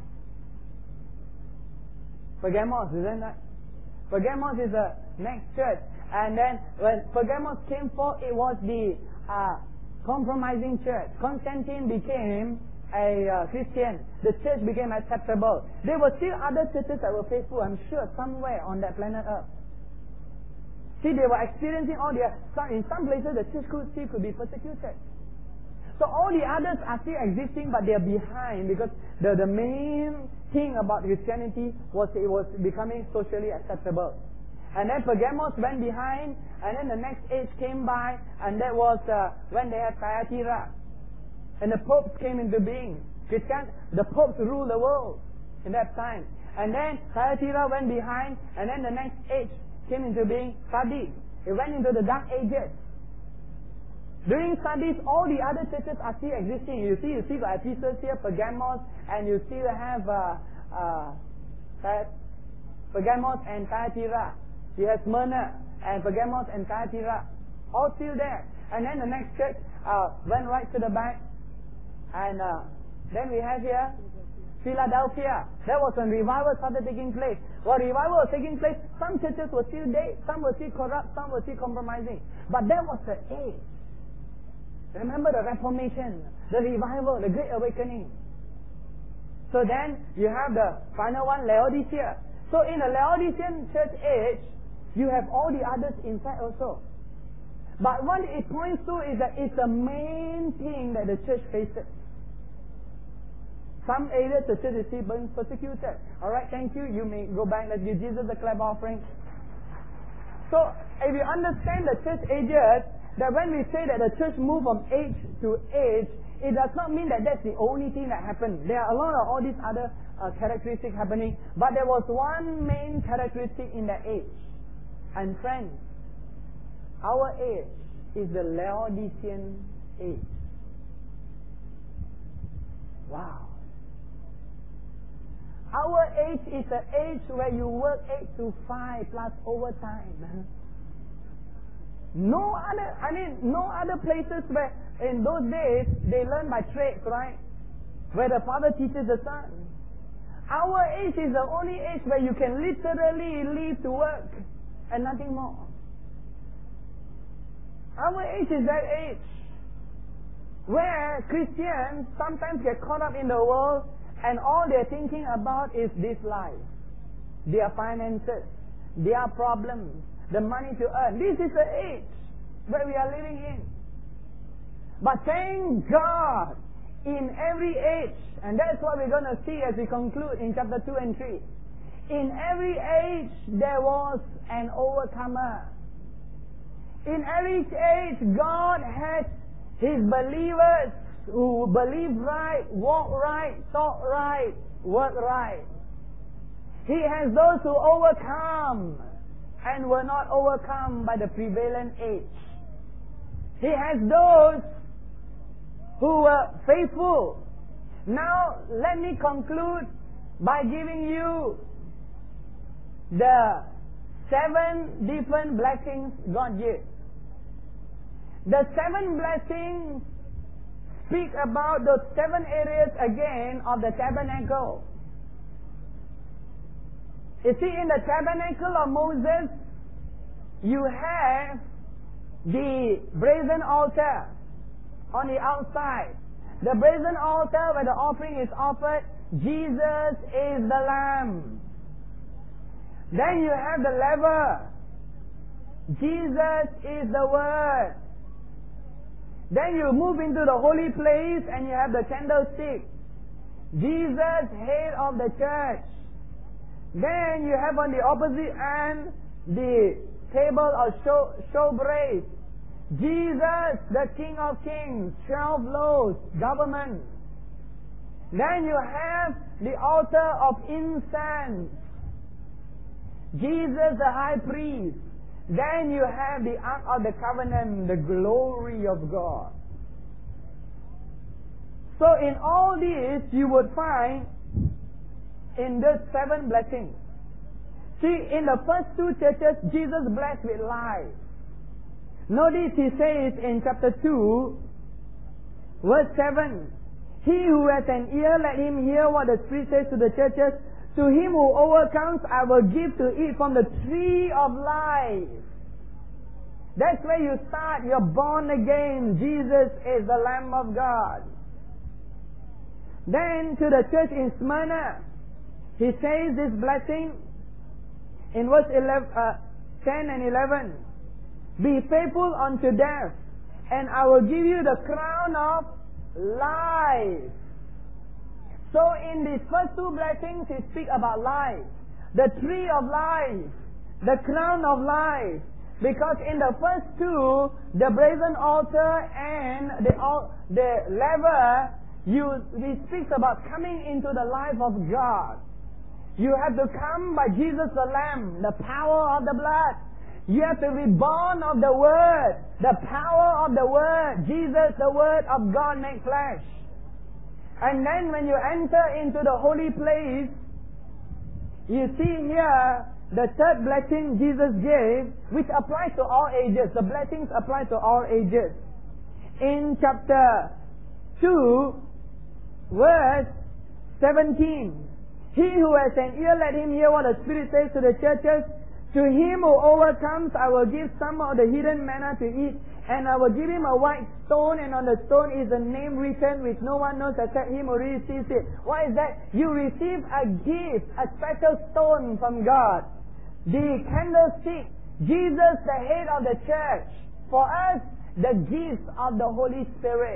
Pergamos, isn't that? Pergamos is the next church. And then when Pergamos came forth, it was the uh, compromising church. Constantine became a uh, Christian. The church became acceptable. There were still other churches that were faithful, I'm sure, somewhere on that planet Earth. See, they were experiencing all the... In some places, the church could still could be persecuted. So all the others are still existing, but they are behind, because the, the main thing about Christianity was it was becoming socially acceptable. And then Pergamos went behind, and then the next age came by, and that was uh, when they had Thyatira. And the popes came into being. Christian, the popes ruled the world in that time. And then Thyatira went behind, and then the next age came into being, Sardis. It went into the dark ages. During Sardis, all the other churches are still existing. You see, you see the Ephesus here, Pergamos, and you still have uh, uh, Pergamos and Thyatira. You have Smyrna and Pergamos and Thyatira, all still there. And then the next church uh, went right to the back. And uh, then we have here Philadelphia. That was when revival started taking place. While revival was taking place, some churches were still dead, some were still corrupt, some were still compromising. But that was the age. Remember the Reformation, the revival, the Great Awakening. So then you have the final one, Laodicea. So in the Laodicean church age, you have all the others inside also. But what it points to is that it's the main thing that the church faces. Some areas the church is still being persecuted. Alright, thank you. You may go back. Let's give Jesus the clap offering. So, if you understand the church ages, that when we say that the church moved from age to age, it does not mean that that's the only thing that happened. There are a lot of all these other uh, characteristics happening. But there was one main characteristic in that age. And friends, our age is the Laodicean age. Wow. Our age is the age where you work eight to five plus overtime. No other, I mean, no other places where in those days they learn by trades, right? Where the father teaches the son. Our age is the only age where you can literally leave to work and nothing more. Our age is that age where Christians sometimes get caught up in the world and all they're thinking about is this life, their finances, their problems, the money to earn. This is the age where we are living in. But thank God, in every age, and that's what we're going to see as we conclude in chapter two and three. In every age, there was an overcomer. In every age, God has His believers who believe right, walk right, talk right, work right. He has those who overcome and were not overcome by the prevalent age. He has those who were faithful. Now, let me conclude by giving you the seven different blessings God gives. The seven blessings speak about those seven areas again of the tabernacle. You see, in the tabernacle of Moses, you have the brazen altar on the outside. The brazen altar where the offering is offered, Jesus is the Lamb. Then you have the laver. Jesus is the Word. Then you move into the holy place and you have the candlestick. Jesus, head of the church. Then you have on the opposite end the table of show, showbread. Jesus, the King of Kings, twelve loaves, government. Then you have the altar of incense. Jesus, the high priest. Then you have the Ark of the Covenant, the glory of God. So in all these, you would find in the seven blessings. See, in the first two churches, Jesus blessed with life. Notice he says in chapter two, verse seven, He who has an ear, let him hear what the Spirit says to the churches. To him who overcomes, I will give to eat from the tree of life. That's where you start. You're born again. Jesus is the Lamb of God. Then to the church in Smyrna, he says this blessing in verse eleven, uh, ten and eleven. Be faithful unto death, and I will give you the crown of life. So in these first two blessings, he speaks about life. The tree of life. The crown of life. Because in the first two, the brazen altar and the, the laver, you, he speaks about coming into the life of God. You have to come by Jesus the Lamb, the power of the blood. You have to be born of the Word, the power of the Word. Jesus, the Word of God made flesh. And then when you enter into the holy place, you see here the third blessing Jesus gave, which applies to all ages. The blessings apply to all ages. In chapter two, verse seventeen, He who has an ear, let him hear what the Spirit says to the churches. To him who overcomes, I will give some of the hidden manna to eat, and I will give him a white stone, and on the stone is a name written which no one knows except him who receives it. What is that? You receive a gift, a special stone from God. The candlestick, Jesus, the head of the church. For us, the gift of the Holy Spirit.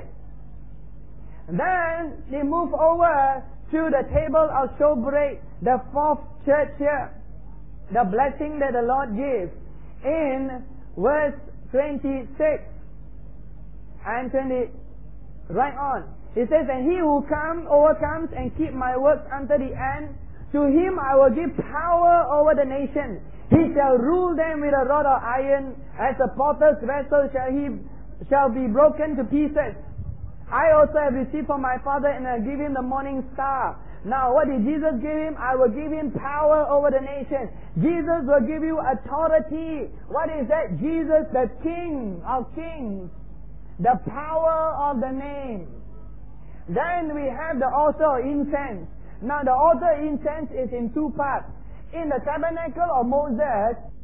Then they move over to the table of showbread, the fourth church here. The blessing that the Lord gives in verse twenty-six and twenty, right on. It says, and he who comes, overcomes and keep my works unto the end, to him I will give power over the nations. He shall rule them with a rod of iron, as a potter's vessel shall he shall be broken to pieces. I also have received from my Father, and I give him the morning star. Now, what did Jesus give him? I will give him power over the nations. Jesus will give you authority. What is that? Jesus, the King of kings. The power of the name. Then we have the altar of incense. Now, the altar of incense is in two parts. In the tabernacle of Moses,